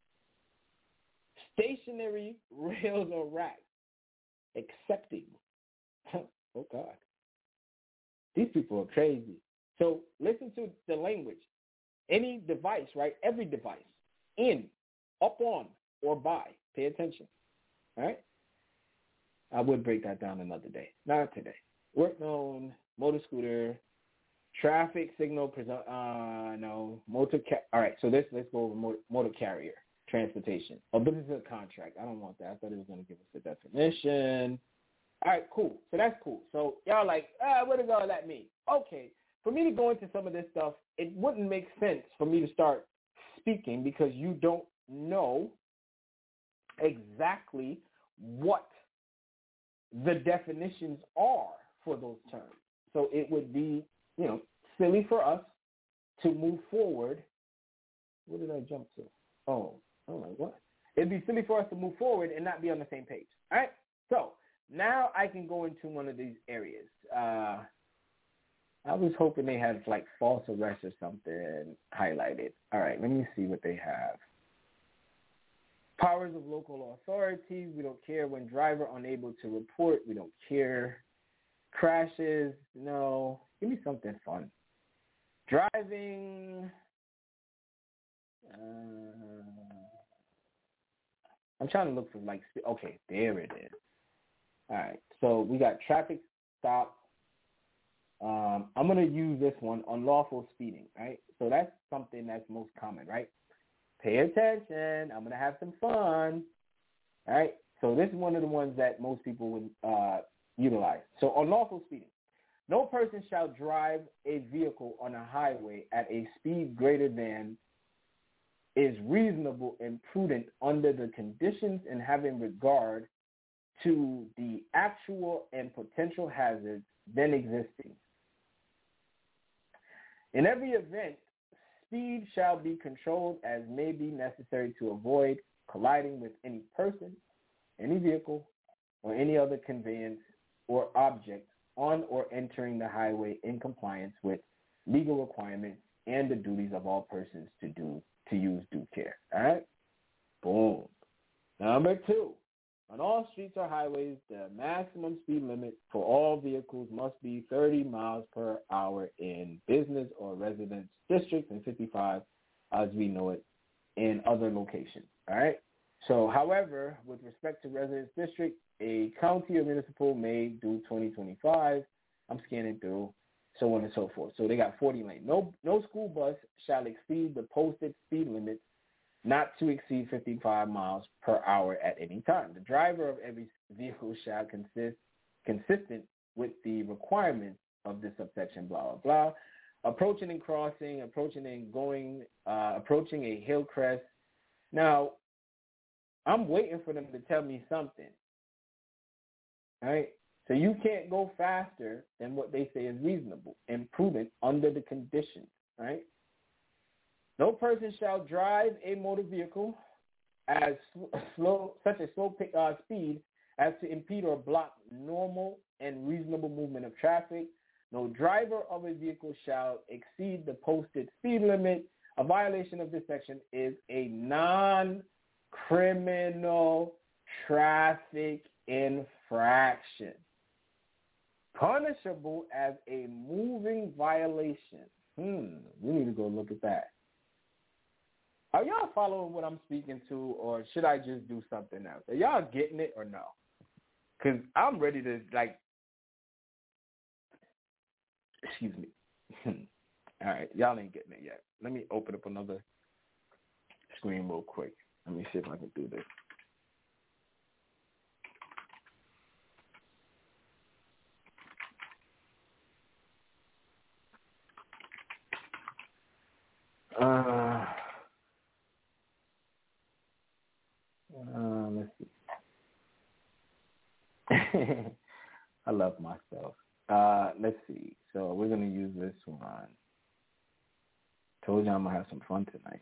stationary rails or racks. Accepting. Oh, God. These people are crazy. So listen to the language. Any device, right? Every device. In, up on, or by. Pay attention. All right? I would break that down another day. Not today. Work known, motor scooter, traffic signal, motor all right, so let's go over motor carrier, transportation. Oh, but this is a contract. I don't want that. I thought it was going to give us the definition. All right, cool. So that's cool. So y'all like, what does all that mean? Okay, for me to go into some of this stuff, it wouldn't make sense for me to start speaking because you don't know exactly what the definitions are for those terms. So it would be, silly for us to move forward. What did I jump to? Oh, what? It'd be silly for us to move forward and not be on the same page. All right? So now I can go into one of these areas. I was hoping they had like false arrest or something highlighted. All right, let me see what they have. Powers of local authorities. We don't care when driver unable to report. We don't care. Crashes. No. Give me something fun. Driving. I'm trying to look for okay, there it is. All right. So we got traffic stop. I'm going to use this one, unlawful speeding, right? So that's something that's most common, right? Pay attention. I'm going to have some fun, all right? So this is one of the ones that most people would utilize. So unlawful speeding. No person shall drive a vehicle on a highway at a speed greater than is reasonable and prudent under the conditions and having regard to the actual and potential hazards then existing. In every event, speed shall be controlled as may be necessary to avoid colliding with any person, any vehicle, or any other conveyance or object on or entering the highway in compliance with legal requirements and the duties of all persons to use due care. All right? Boom. Number 2. On all streets or highways, the maximum speed limit for all vehicles must be 30 miles per hour in business or residence districts and 55 as we know it in other locations. All right? So, however, with respect to residence district, a county or municipal may do 20-25. I'm scanning through, so on and so forth. So they got 40 lanes. No school bus shall exceed the posted speed limit not to exceed 55 miles per hour at any time. The driver of every vehicle shall consistent with the requirements of this subsection, blah, blah, blah. Approaching and crossing, approaching and going, approaching a hill crest. Now, I'm waiting for them to tell me something. All right? So you can't go faster than what they say is reasonable and prudent under the conditions, right? No person shall drive a motor vehicle at such a slow speed as to impede or block normal and reasonable movement of traffic. No driver of a vehicle shall exceed the posted speed limit. A violation of this section is a non-criminal traffic infraction, punishable as a moving violation. We need to go look at that. Are y'all following what I'm speaking to, or should I just do something else? Are y'all getting it or no? Because I'm ready to, excuse me. All right, y'all ain't getting it yet. Let me open up another screen real quick. Let me see if I can do this. Let's see. I love myself. Let's see. So we're gonna use this one. Told you I'm gonna have some fun tonight.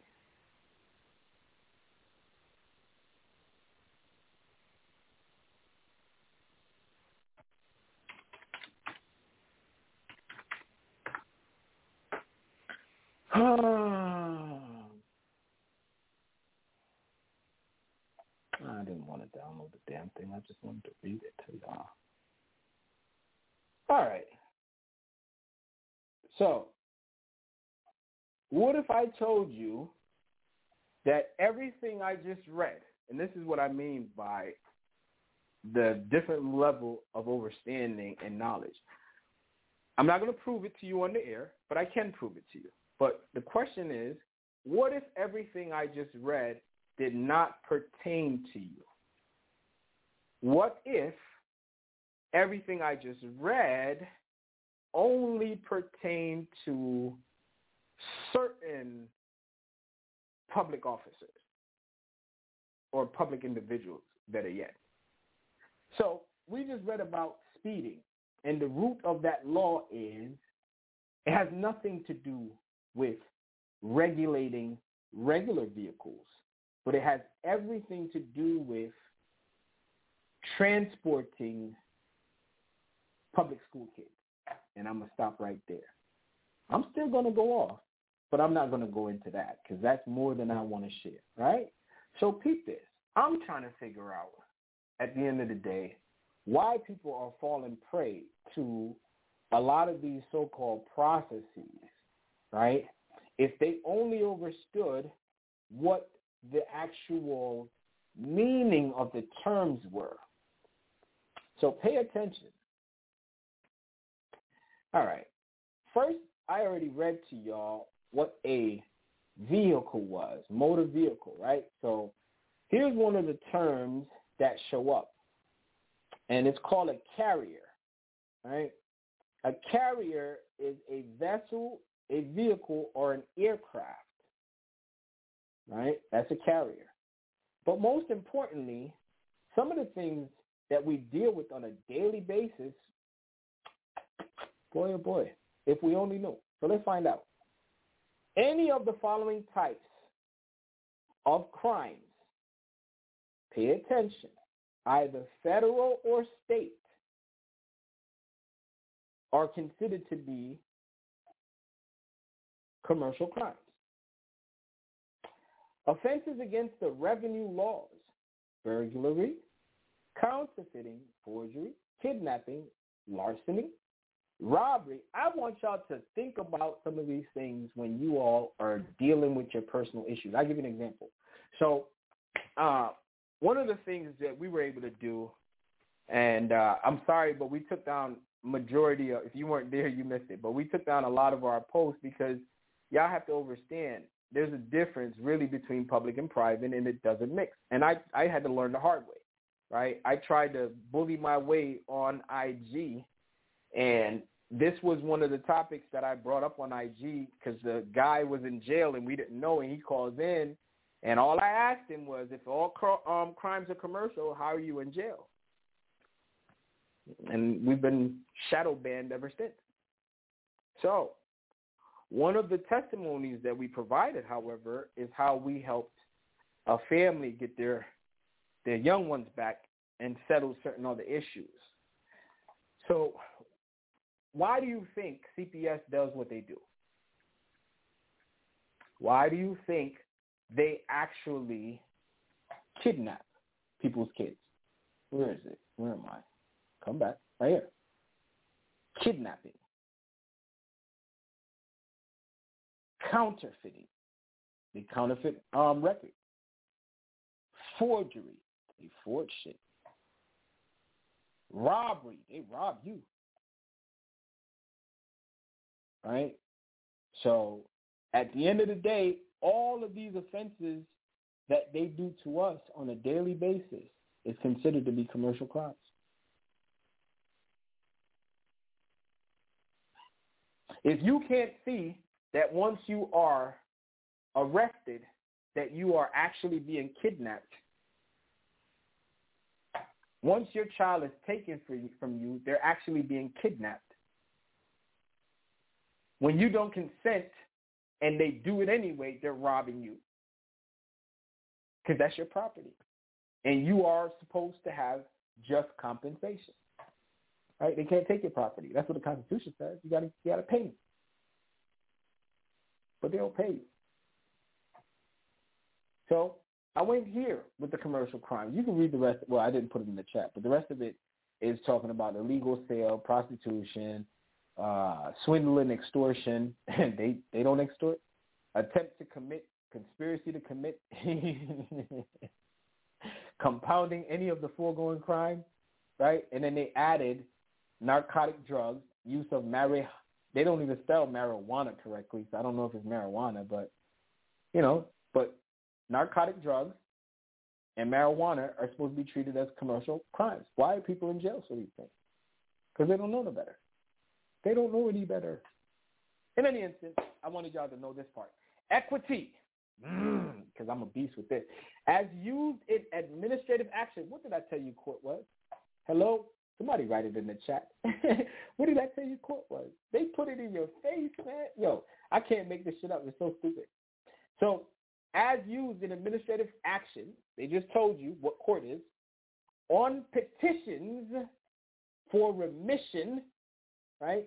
I didn't want to download the damn thing. I just wanted to read it to y'all. All right. So, what if I told you that everything I just read, and this is what I mean by the different level of understanding and knowledge. I'm not going to prove it to you on the air, but I can prove it to you. But the question is, what if everything I just read did not pertain to you? What if everything I just read only pertained to certain public officers or public individuals, better yet? So we just read about speeding, and the root of that law is it has nothing to do with regulating regular vehicles, but it has everything to do with transporting public school kids. And I'm going to stop right there. I'm still going to go off, but I'm not going to go into that because that's more than I want to share, right? So peep this. I'm trying to figure out, at the end of the day, why people are falling prey to a lot of these so-called processes, right? If they only understood what the actual meaning of the terms were. So pay attention. All right. First, I already read to y'all what a vehicle was, motor vehicle, right? So here's one of the terms that show up, and it's called a carrier, right? A carrier is a vessel, a vehicle, or an aircraft, right? That's a carrier. But most importantly, some of the things that we deal with on a daily basis, boy, oh boy, if we only knew. So let's find out. Any of the following types of crimes, pay attention, either federal or state, are considered to be commercial crimes. Offenses against the revenue laws, burglary, counterfeiting, forgery, kidnapping, larceny, robbery. I want y'all to think about some of these things when you all are dealing with your personal issues. I'll give you an example. So one of the things that we were able to do, and I'm sorry, but we took down majority of, if you weren't there, you missed it, but we took down a lot of our posts because y'all have to understand there's a difference really between public and private, and it doesn't mix. And I had to learn the hard way, right? I tried to bully my way on IG, and this was one of the topics that I brought up on IG because the guy was in jail and we didn't know, and he calls in, and all I asked him was, if all crimes are commercial, how are you in jail? And we've been shadow banned ever since. So one of the testimonies that we provided, however, is how we helped a family get their young ones back and settle certain other issues. So why do you think CPS does what they do? Why do you think they actually kidnap people's kids? Where is it? Where am I? Come back. Right here. Kidnapping. Counterfeiting. They counterfeit records. Forgery. They forge shit. Robbery. They rob you. Right? So at the end of the day, all of these offenses that they do to us on a daily basis is considered to be commercial crimes. If you can't see that once you are arrested, that you are actually being kidnapped, once your child is taken from you, they're actually being kidnapped. When you don't consent and they do it anyway, they're robbing you because that's your property. And you are supposed to have just compensation. Right? They can't take your property. That's what the Constitution says. You gotta pay them. But they don't pay you. So I went here with the commercial crime. You can read the rest. Well, I didn't put it in the chat, but the rest of it is talking about illegal sale, prostitution, swindling, extortion. They don't extort. Attempt to commit, conspiracy to commit, compounding any of the foregoing crimes, right? And then they added narcotic drugs, use of marijuana. They don't even spell marijuana correctly, so I don't know if it's marijuana, but, but narcotic drugs and marijuana are supposed to be treated as commercial crimes. Why are people in jail for these things? Because they don't know no better. They don't know any better. In any instance, I wanted y'all to know this part. Equity, because I'm a beast with this. As used in administrative action, what did I tell you court was? Hello? Somebody write it in the chat. What did I tell you court was? They put it in your face, man. Yo, I can't make this shit up. It's so stupid. So, as used in administrative action, they just told you what court is, on petitions for remission, right,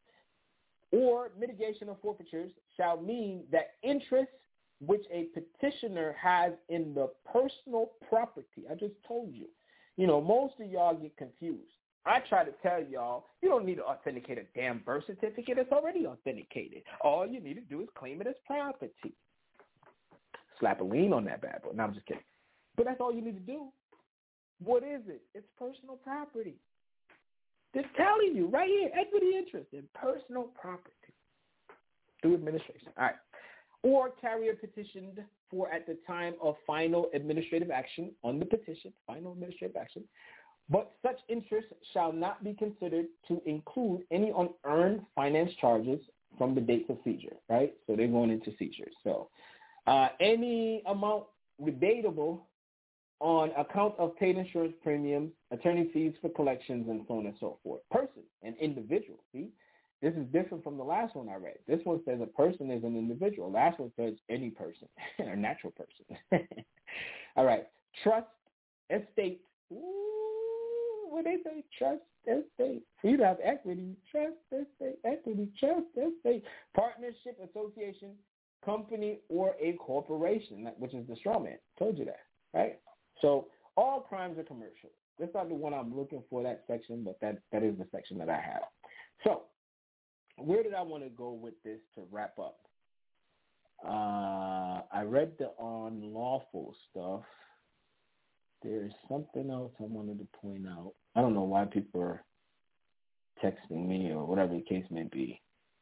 or mitigation of forfeitures shall mean that interest which a petitioner has in the personal property. I just told you. Most of y'all get confused. I try to tell y'all, you don't need to authenticate a damn birth certificate. It's already authenticated. All you need to do is claim it as property. Slap a lien on that bad boy. No, I'm just kidding. But that's all you need to do. What is it? It's personal property. They're telling you right here, equity interest in personal property through administration. All right. Or carrier petitioned for at the time of final administrative action on the petition, final administrative action, but such interest shall not be considered to include any unearned finance charges from the dates of seizure, right? So they're going into seizures. So any amount rebatable on account of paid insurance premiums, attorney fees for collections, and so on and so forth. Person, an individual. See, this is different from the last one I read. This one says a person is an individual. Last one says any person, a natural person. All right. Trust, estate. Ooh, when they say trust, estate. For you to have equity, trust, estate, equity, trust, estate. Partnership, association, company, or a corporation, which is the straw man. Told you that, right? So all crimes are commercial. That's not the one I'm looking for, that section, but that is the section that I have. So where did I want to go with this to wrap up? I read the unlawful stuff. There's something else I wanted to point out. I don't know why people are texting me or whatever the case may be.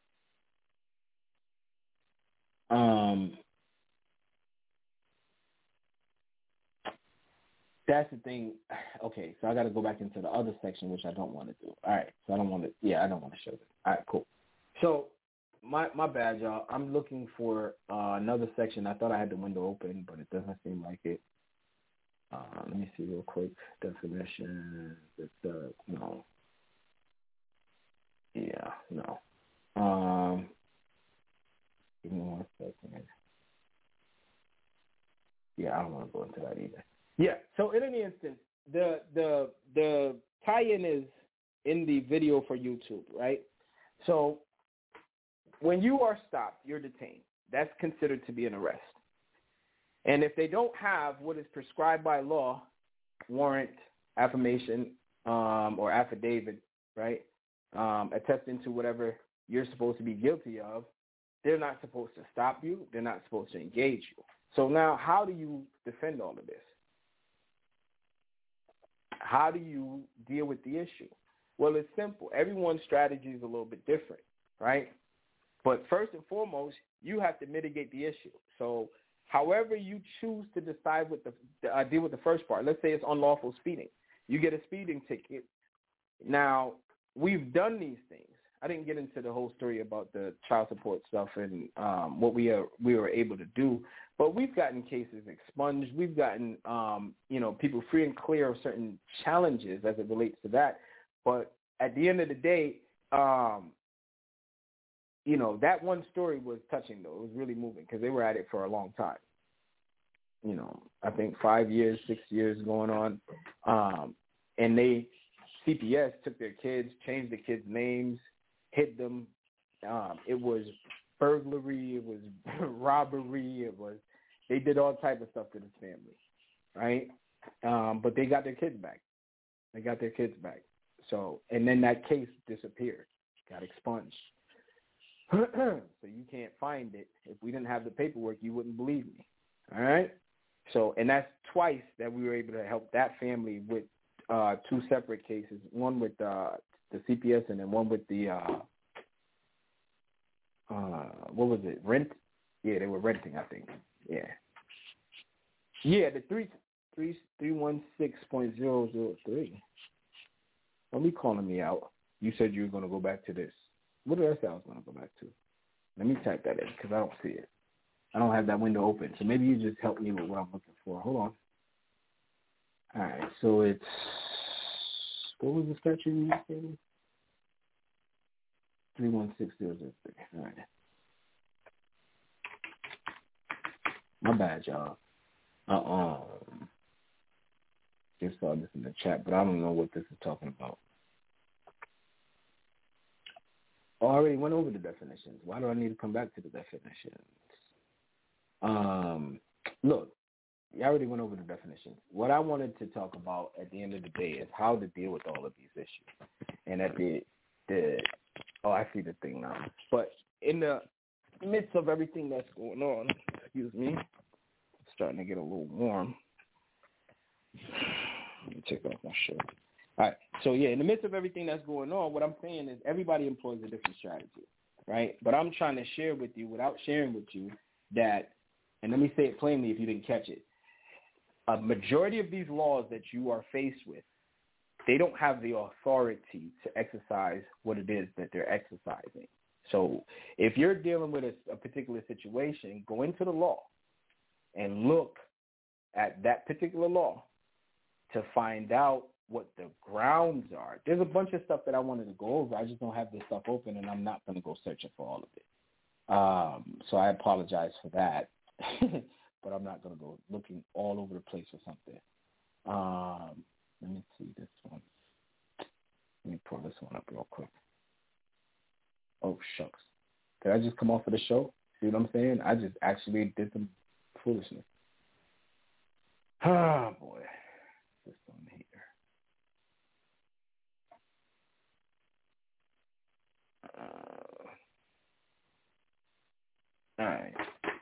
That's the thing. Okay, so I got to go back into the other section, which I don't want to do. All right, so I don't want to show this. All right, cool. So my bad, y'all. I'm looking for another section. I thought I had the window open, but it doesn't seem like it. Let me see real quick. Definition. No. Yeah, no. Give me 1 second. Yeah, I don't want to go into that either. Yeah, so in any instance, the tie-in is in the video for YouTube, right? So when you are stopped, you're detained. That's considered to be an arrest. And if they don't have what is prescribed by law, warrant, affirmation, or affidavit, right, attesting to whatever you're supposed to be guilty of, they're not supposed to stop you. They're not supposed to engage you. So now how do you defend all of this? How do you deal with the issue? Well, it's simple. Everyone's strategy is a little bit different, right? But first and foremost, you have to mitigate the issue. So however you choose to decide with deal with the first part, let's say it's unlawful speeding. You get a speeding ticket. Now, we've done these things. I didn't get into the whole story about the child support stuff and what we were able to do, but we've gotten cases expunged. We've gotten people free and clear of certain challenges as it relates to that. But at the end of the day, that one story was touching, though. It was really moving because they were at it for a long time. I think 5 years, 6 years going on, and CPS took their kids, changed the kids' names, hid them. It was burglary. It was robbery. They did all type of stuff to this family, right? But they got their kids back. So, and then that case disappeared, got expunged. So you can't find it. If we didn't have the paperwork, you wouldn't believe me. All right? So, and that's twice that we were able to help that family with 2 separate cases, one with the CPS and then one with the, what was it, rent? Yeah, they were renting, I think. Yeah. Yeah, the 316.003. Don't be calling me out. You said you were going to go back to this. What did I say I was going to go back to? Let me type that in because I don't see it. I don't have that window open. So maybe you just help me with what I'm looking for. Hold on. All right, so it's, what was the statute you said? 316.003. All right. My bad, y'all. Just saw this in the chat, but I don't know what this is talking about. I already went over the definitions. Why do I need to come back to the definitions? Look, I already went over the definitions. What I wanted to talk about at the end of the day is how to deal with all of these issues. And at I see the thing now. But in the midst of everything that's going on, excuse me, it's starting to get a little warm. Let me take off my shirt. All right. So, yeah, in the midst of everything that's going on, what I'm saying is everybody employs a different strategy, right? But I'm trying to share with you, without sharing with you, that, and let me say it plainly if you didn't catch it, a majority of these laws that you are faced with, they don't have the authority to exercise what it is that they're exercising. So if you're dealing with a particular situation, go into the law and look at that particular law to find out what the grounds are. There's a bunch of stuff that I wanted to go over. I just don't have this stuff open, and I'm not going to go searching for all of it. So I apologize for that, but I'm not going to go looking all over the place for something. Let me see this one. Let me pull this one up real quick. Oh, shucks. Did I just come off of the show? See what I'm saying? I just actually did some foolishness. Oh, boy. This one here. All right.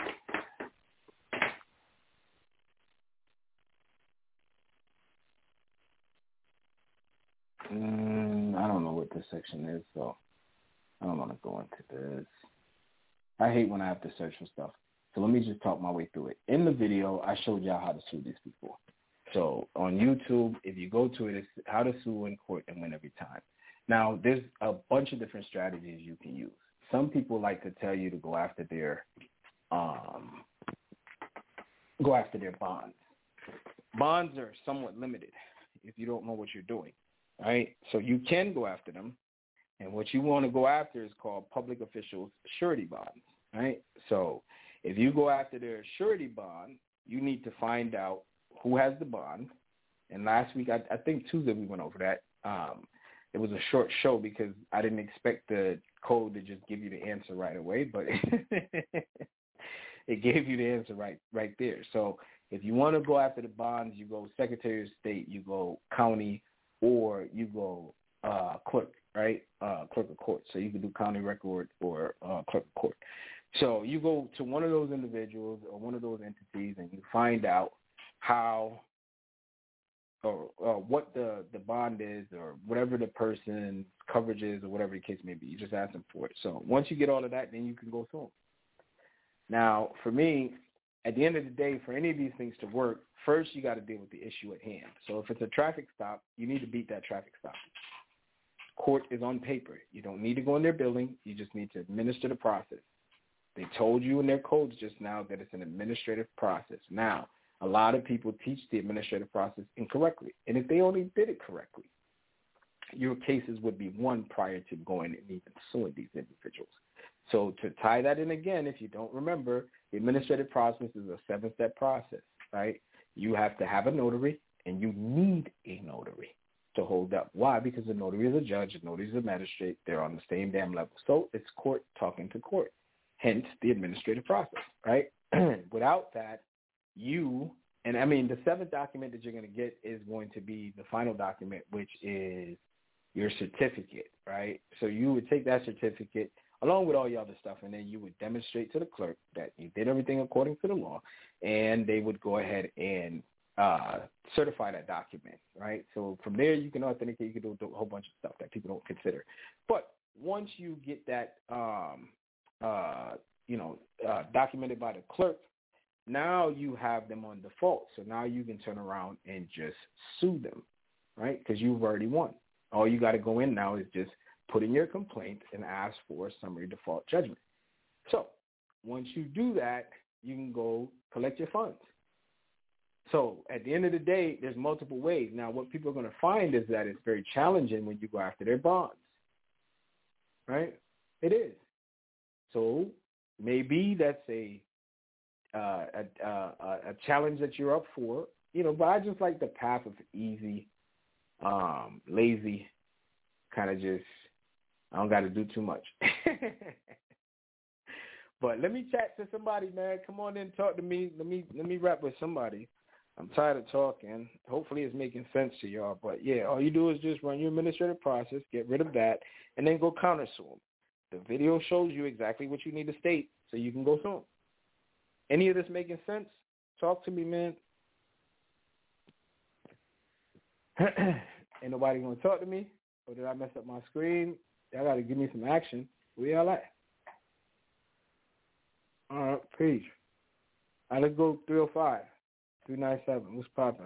I don't know what this section is, so I don't want to go into this. I hate when I have to search for stuff. So let me just talk my way through it. In the video, I showed y'all how to sue these people. So on YouTube, if you go to it, it's how to sue in court and win every time. Now, there's a bunch of different strategies you can use. Some people like to tell you to go after their bonds. Bonds are somewhat limited if you don't know what you're doing, right? So you can go after them, and what you want to go after is called public officials surety bonds, right? So if you go after their surety bond, you need to find out who has the bond. And last week, I think Tuesday we went over that. It was a short show because I didn't expect the code to just give you the answer right away, but it gave you the answer right there. So if you want to go after the bonds, you go Secretary of State, you go county, or you go clerk, right? Clerk of court. So you can do county record or clerk of court. So you go to one of those individuals or one of those entities and you find out how what the bond is or whatever the person's coverage is or whatever the case may be. You just ask them for it. So once you get all of that, then you can go through them. Now, for me, at the end of the day, for any of these things to work, first you got to deal with the issue at hand. So if it's a traffic stop, you need to beat that traffic stop. Court is on paper. You don't need to go in their building. You just need to administer the process. They told you in their codes just now that it's an administrative process. Now, a lot of people teach the administrative process incorrectly. And if they only did it correctly, your cases would be won prior to going and even suing these individuals. So to tie that in again, if you don't remember, the administrative process is a 7-step process, right? You have to have a notary, and you need a notary to hold up. Why? Because the notary is a judge, the notary is a magistrate. They're on the same damn level. So it's court talking to court, hence the administrative process, right? Without that, the 7th document that you're going to get is going to be the final document, which is your certificate, right? So you would take that certificate along with all your other stuff, and then you would demonstrate to the clerk that you did everything according to the law, and they would go ahead and certify that document, right? So from there, you can authenticate, you can do a whole bunch of stuff that people don't consider. But once you get that, documented by the clerk, now you have them on default. So now you can turn around and just sue them, right? Because you've already won. All you got to go in now is just put in your complaint and ask for a summary default judgment. So once you do that, you can go collect your funds. So at the end of the day, there's multiple ways. Now, what people are going to find is that it's very challenging when you go after their bonds, right? It is. So maybe that's a challenge that you're up for, but I just like the path of easy, lazy, kind of just, I don't got to do too much. But let me chat to somebody, man. Come on in, talk to me. Let me rap with somebody. I'm tired of talking. Hopefully it's making sense to y'all. But, yeah, all you do is just run your administrative process, get rid of that, and then go counter sue them. The video shows you exactly what you need to state so you can go sue them. Any of this making sense? Talk to me, man. Ain't nobody going to talk to me? Or did I mess up my screen? Y'all got to give me some action. Where y'all at? All right, peace. All right, let's go 305, 397. What's poppin'?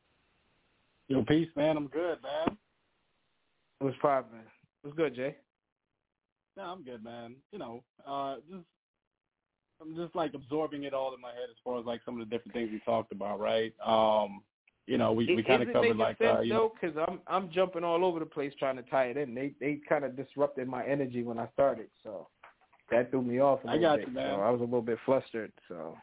Yo, peace, man. I'm good, man. What's poppin'? What's good, Jay? No, I'm good, man. I'm just like absorbing it all in my head as far as like some of the different things we talked about, right? We kind of covered like because I'm jumping all over the place trying to tie it in. They kind of disrupted my energy when I started, so that threw me off a little bit. You, man. So I was a little bit flustered. So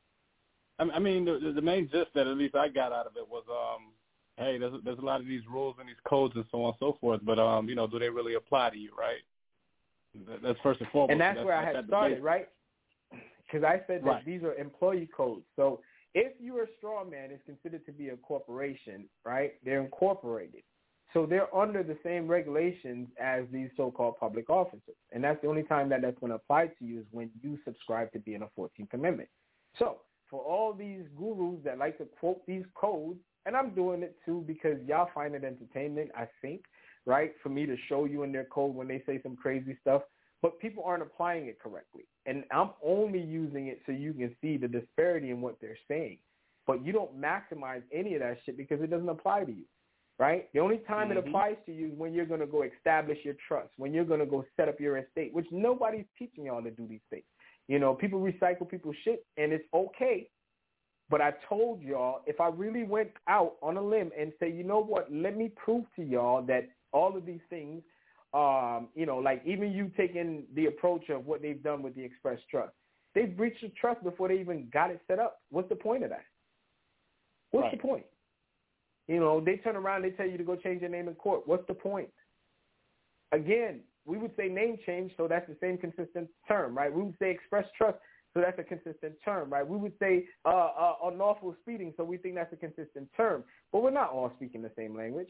I mean, the main gist that at least I got out of it was, hey, there's a lot of these rules and these codes and so on and so forth, but do they really apply to you, right? That's first and foremost. And that's where I had started, right? Because I said that these are employee codes. So if you're a straw man, it's considered to be a corporation, right? They're incorporated. So they're under the same regulations as these so-called public officers. And that's the only time that that's going to apply to you is when you subscribe to being a 14th Amendment. So for all these gurus that like to quote these codes, and I'm doing it too because y'all find it entertainment, I think, right, for me to show you in their code when they say some crazy stuff, but people aren't applying it correctly. And I'm only using it so you can see the disparity in what they're saying. But you don't maximize any of that shit because it doesn't apply to you, right? The only time it applies to you is when you're going to go establish your trust, when you're going to go set up your estate, which nobody's teaching y'all to do these things. People recycle people's shit, and it's okay. But I told y'all, if I really went out on a limb and say, you know what, let me prove to y'all that all of these things, like even you taking the approach of what they've done with the Express Trust, they breached the trust before they even got it set up. What's the point of that? What's the point? They turn around, they tell you to go change your name in court. What's the point? Again, we would say name change, so that's the same consistent term, right? We would say Express Trust, so that's a consistent term, right? We would say unlawful speeding, so we think that's a consistent term. But we're not all speaking the same language.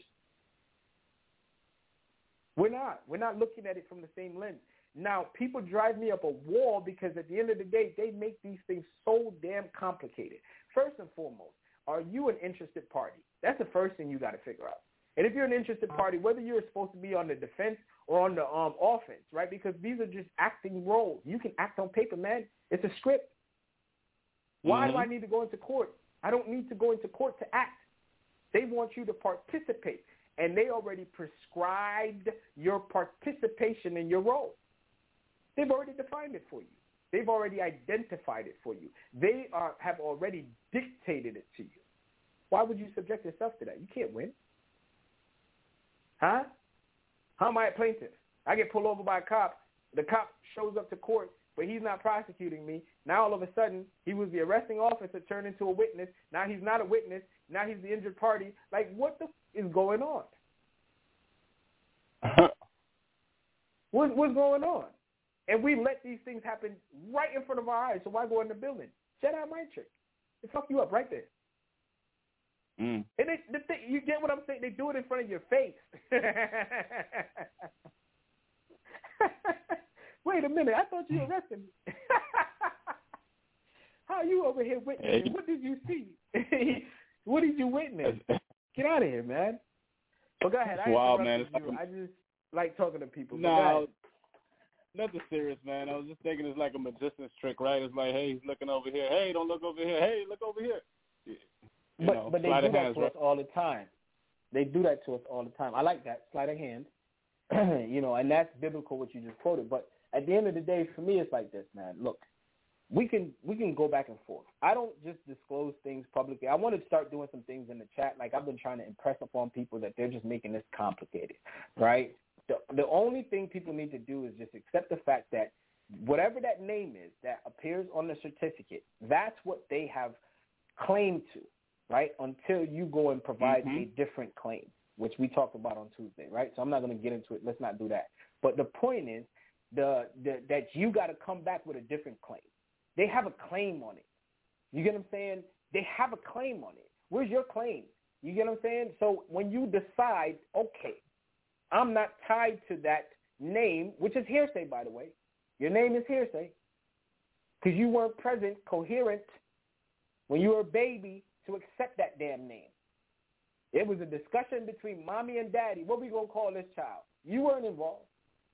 We're not. We're not looking at it from the same lens. Now, people drive me up a wall because at the end of the day, they make these things so damn complicated. First and foremost, are you an interested party? That's the first thing you got to figure out. And if you're an interested party, whether you're supposed to be on the defense or on the offense, right? Because these are just acting roles. You can act on paper, man. It's a script. Why do I need to go into court? I don't need to go into court to act. They want you to participate, and they already prescribed your participation in your role. They've already defined it for you. They've already identified it for you. They have already dictated it to you. Why would you subject yourself to that? You can't win. Huh? How am I a plaintiff? I get pulled over by a cop. The cop shows up to court, but he's not prosecuting me. Now all of a sudden, he was the arresting officer turned into a witness. Now he's not a witness. Now he's the injured party. Like, what the is going on? What's going on? And we let these things happen right in front of our eyes. So why go in the building? Jedi mind trick. They fuck you up right there. And you get what I'm saying? They do it in front of your face. Wait a minute. I thought you arrested me. How are you over here witnessing? Hey. What did you see? What did you witness? Get out of here, man. Well, go ahead. Wow, man. I just like talking to people. No, nothing serious, man. I was just thinking it's like a magician's trick, right? It's like, hey, he's looking over here. Hey, don't look over here. Hey, look over here. But they do that to us all the time. They do that to us all the time. I like that, sleight of hand. And that's biblical what you just quoted. But at the end of the day, for me, it's like this, man. Look, we can go back and forth. I don't just disclose things publicly. I want to start doing some things in the chat. Like I've been trying to impress upon people that they're just making this complicated, right? The only thing people need to do is just accept the fact that whatever that name is that appears on the certificate, that's what they have claimed to, right? Until you go and provide a different claim, which we talked about on Tuesday, right? So I'm not going to get into it. Let's not do that. But the point is that you got to come back with a different claim. They have a claim on it. You get what I'm saying? They have a claim on it. Where's your claim? You get what I'm saying? So when you decide, okay, I'm not tied to that name, which is hearsay, by the way. Your name is hearsay because you weren't present, coherent, when you were a baby to accept that damn name. It was a discussion between mommy and daddy. What are we going to call this child? You weren't involved.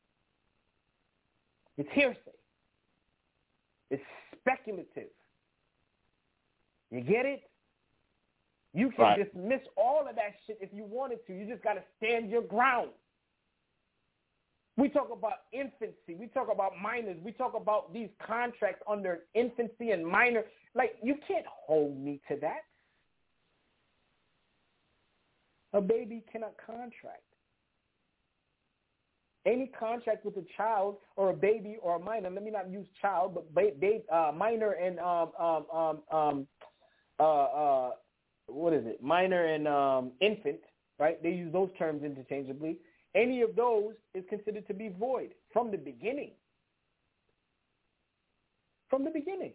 It's hearsay. It's speculative. You get it? You can dismiss all of that shit if you wanted to. You just got to stand your ground. We talk about infancy. We talk about minors. We talk about these contracts under infancy and minor. Like, you can't hold me to that. A baby cannot contract. Any contract with a child or a baby or a minor, let me not use child, but minor and what is it? Minor and infant, right? They use those terms interchangeably. Any of those is considered to be void from the beginning. From the beginning.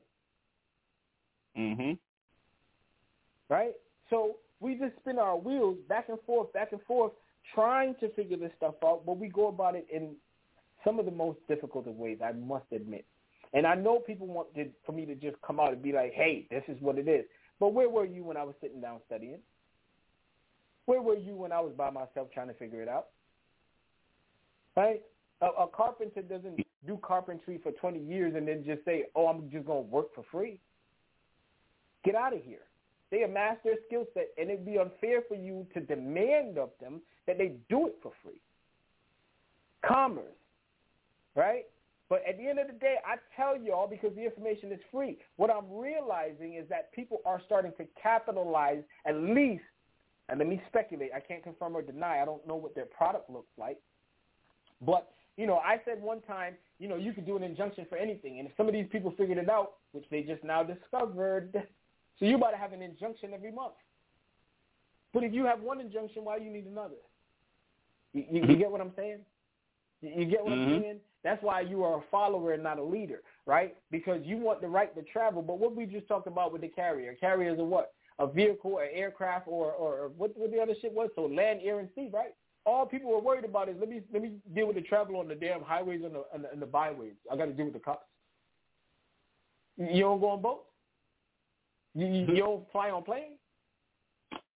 Right? So we just spin our wheels back and forth, trying to figure this stuff out, but we go about it in some of the most difficult of ways, I must admit. And I know people want for me to just come out and be like, hey, this is what it is. But where were you when I was sitting down studying? Where were you when I was by myself trying to figure it out? Right? A carpenter doesn't do carpentry for 20 years and then just say, oh, I'm just going to work for free. Get out of here. They amass their skill set, and it'd be unfair for you to demand of them that they do it for free. Commerce, right? But at the end of the day, I tell y'all, because the information is free, what I'm realizing is that people are starting to capitalize at least, and let me speculate, I can't confirm or deny, I don't know what their product looks like, but, I said one time, you could do an injunction for anything, and if some of these people figured it out, which they just now discovered, so you about to have an injunction every month. But if you have one injunction, why do you need another? You get what I'm saying? You get what I'm saying? That's why you are a follower and not a leader, right? Because you want the right to travel. But what we just talked about with the carrier. Carriers are what? A vehicle, an aircraft, or what the other shit was? So land, air, and sea, right? All people were worried about is let me deal with the travel on the damn highways and the byways. I got to deal with the cops. You don't go on boats? You don't fly on planes?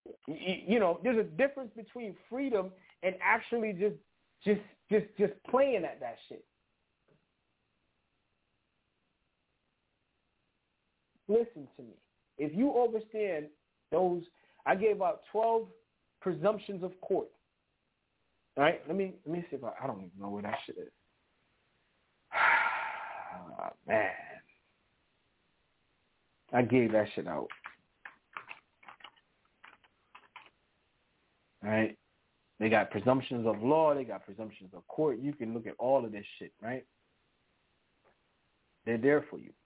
You know, there's a difference between freedom and actually just playing at that shit. Listen to me. If you understand those, I gave out 12 presumptions of court. All right, let me see if I don't even know where that shit is. Oh, man, I gave that shit out. All right, they got presumptions of law, they got presumptions of court. You can look at all of this shit, right? They're there for you.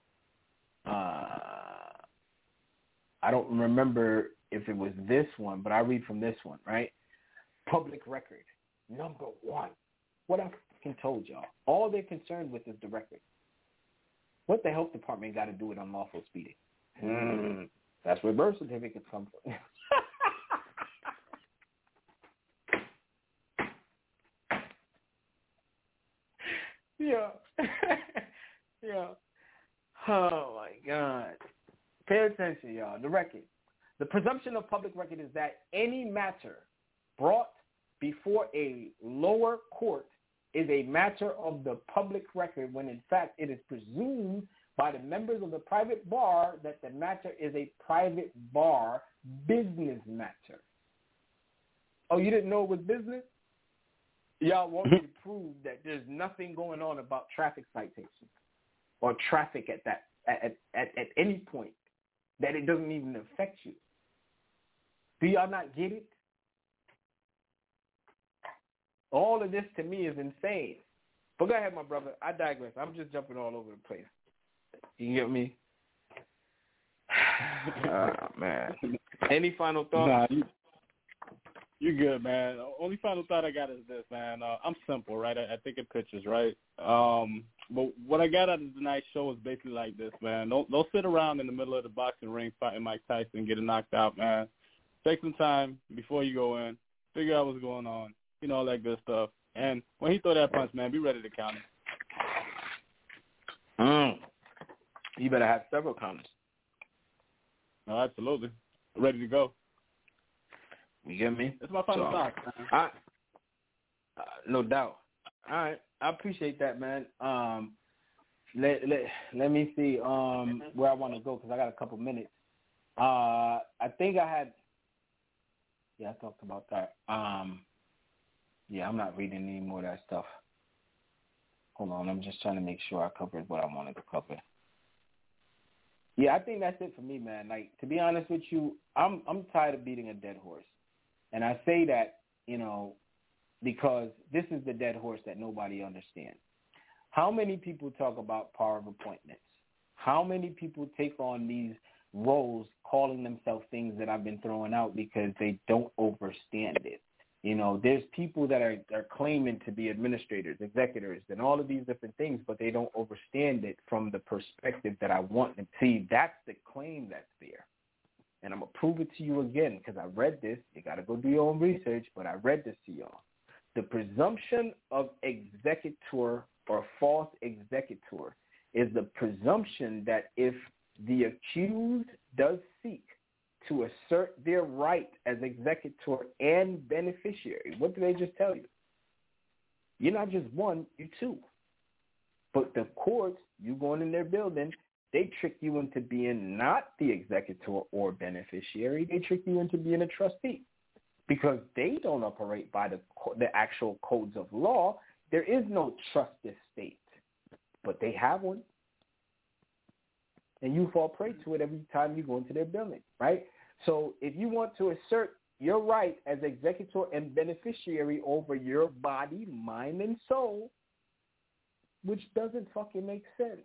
I don't remember if it was this one, but I read from this one, right? Public record, number 1. What I fucking told y'all. All they're concerned with is the record. What the health department got to do with unlawful speeding? That's where birth certificates come from. Yeah. Yeah. Oh, my God. Pay attention, y'all. The record. The presumption of public record is that any matter brought before a lower court is a matter of the public record when, in fact, it is presumed by the members of the private bar that the matter is a private bar business matter. Oh, you didn't know it was business? Y'all want me to prove that there's nothing going on about traffic citations or traffic at any point, that it doesn't even affect you. Do y'all not get it? All of this to me is insane. But go ahead, my brother. I digress. I'm just jumping all over the place. You get me? Man. Any final thoughts? Nah, you're good, man. Only final thought I got is this, man. I'm simple, right? I think in pictures, right? But what I got out of tonight's show is basically like this, man. Don't sit around in the middle of the boxing ring fighting Mike Tyson and getting knocked out, man. Take some time before you go in. Figure out what's going on. You know, all that good stuff. And when he throw that punch, man, be ready to count it. You better have several counters. No, absolutely. Ready to go. You get me? That's my final thought, man. No doubt. All right. I appreciate that, man. Let me see where I want to go because I got a couple minutes. I think I had – I talked about that. I'm not reading any more of that stuff. Hold on. I'm just trying to make sure I covered what I wanted to cover. Yeah, I think that's it for me, man. Like, to be honest with you, I'm tired of beating a dead horse. And I say that, you know, because this is the dead horse that nobody understands. How many people talk about power of appointments? How many people take on these roles calling themselves things that I've been throwing out because they don't understand it? You know, there's people that are claiming to be administrators, executors, and all of these different things, but they don't understand it from the perspective that I want them to see. That's the claim that's there. And I'm going to prove it to you again because I read this. You got to go do your own research, but I read this to y'all. The presumption of executor or false executor is the presumption that if the accused does seek to assert their right as executor and beneficiary. What did they just tell you? You're not just one, you're two. But the courts, you going in their building, they trick you into being not the executor or beneficiary. They trick you into being a trustee because they don't operate by the actual codes of law. There is no trust estate, but they have one. And you fall prey to it every time you go into their building, right? So if you want to assert your right as executor and beneficiary over your body, mind, and soul, which doesn't fucking make sense.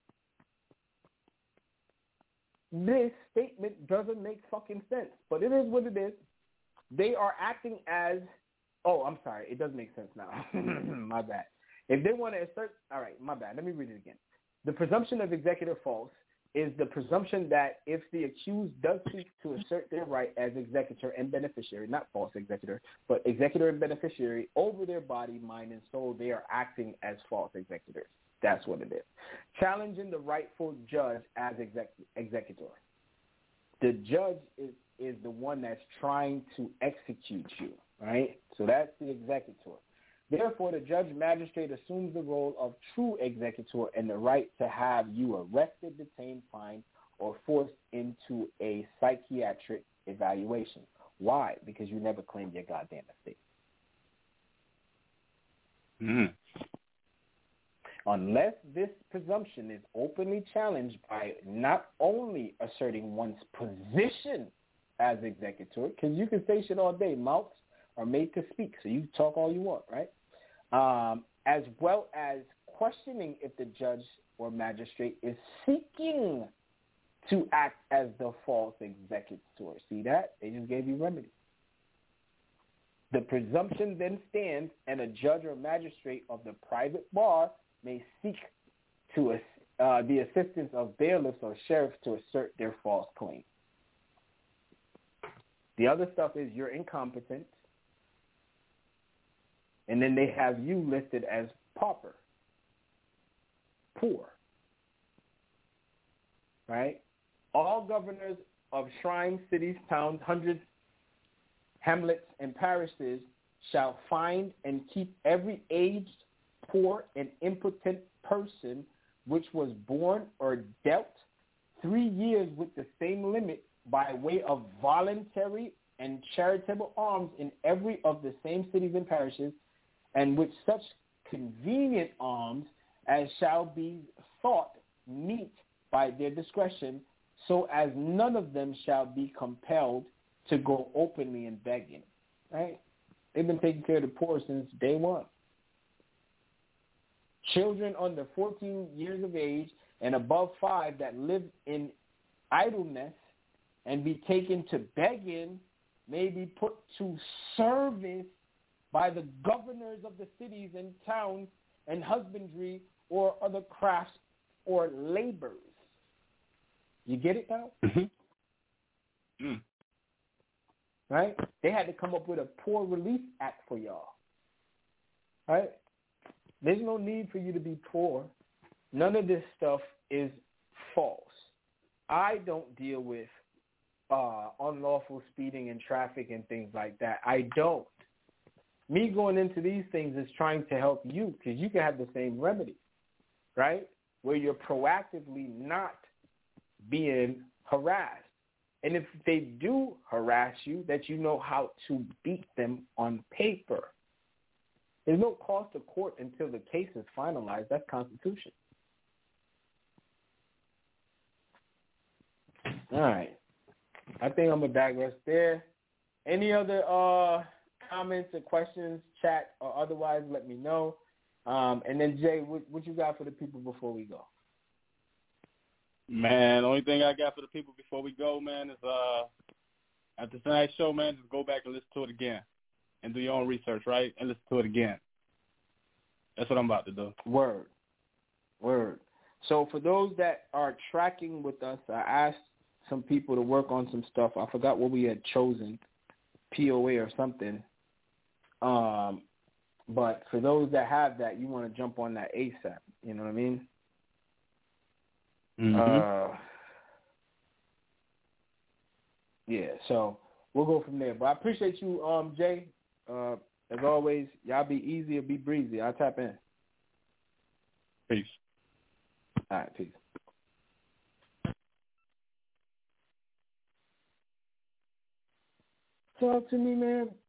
This statement doesn't make fucking sense, but it is what it is. They are acting as, I'm sorry, it does make sense now. My bad. If they want to assert, all right, my bad. Let me read it again. The presumption of executor false is the presumption that if the accused does seek to assert their right as executor and beneficiary, not false executor, but executor and beneficiary over their body, mind, and soul, they are acting as false executors. That's what it is. Challenging the rightful judge as executor. The judge is the one that's trying to execute you, right? So that's the executor. Therefore, the judge magistrate assumes the role of true executor and the right to have you arrested, detained, fined, or forced into a psychiatric evaluation. Why? Because you never claimed your goddamn estate. Mm. Unless this presumption is openly challenged by not only asserting one's position as executor, because you can say shit all day, mouths are made to speak, so you talk all you want, right? As well as questioning if the judge or magistrate is seeking to act as the false executor. See that? They just gave you remedy. The presumption then stands, and a judge or magistrate of the private bar may seek to the assistance of bailiffs or sheriffs to assert their false claim. The other stuff is you're incompetent, and then they have you listed as pauper, poor, right? All governors of shrines, cities, towns, hundreds, hamlets, and parishes shall find and keep every aged, poor, and impotent person which was born or dealt 3 years with the same limit by way of voluntary and charitable alms in every of the same cities and parishes, and with such convenient alms as shall be thought meet by their discretion, so as none of them shall be compelled to go openly and begging. Right? They've been taking care of the poor since day one. Children under 14 years of age and above 5 that live in idleness and be taken to begging may be put to service by the governors of the cities and towns and husbandry or other crafts or labors. You get it now? Mm-hmm. Mm. Right? They had to come up with a Poor Relief Act for y'all. Right? There's no need for you to be poor. None of this stuff is false. I don't deal with unlawful speeding and traffic and things like that. I don't. Me going into these things is trying to help you, because you can have the same remedy, right? Where you're proactively not being harassed. And if they do harass you, that you know how to beat them on paper. There's no cost of court until the case is finalized. That's Constitution. All right. I think I'm going to digress there. Any other comments or questions, chat, or otherwise, let me know. And then, Jay, what you got for the people before we go? Man, the only thing I got for the people before we go, man, is after tonight's show, man, just go back and listen to it again and do your own research, right? And listen to it again. That's what I'm about to do. Word. So for those that are tracking with us, I asked some people to work on some stuff. I forgot what we had chosen, POA or something. But for those that have that, you want to jump on that ASAP. You know what I mean? Mm-hmm. Yeah, so we'll go from there. But I appreciate you, Jay. As always, y'all be easy or be breezy. I'll tap in. Peace. All right, peace. Talk to me, man.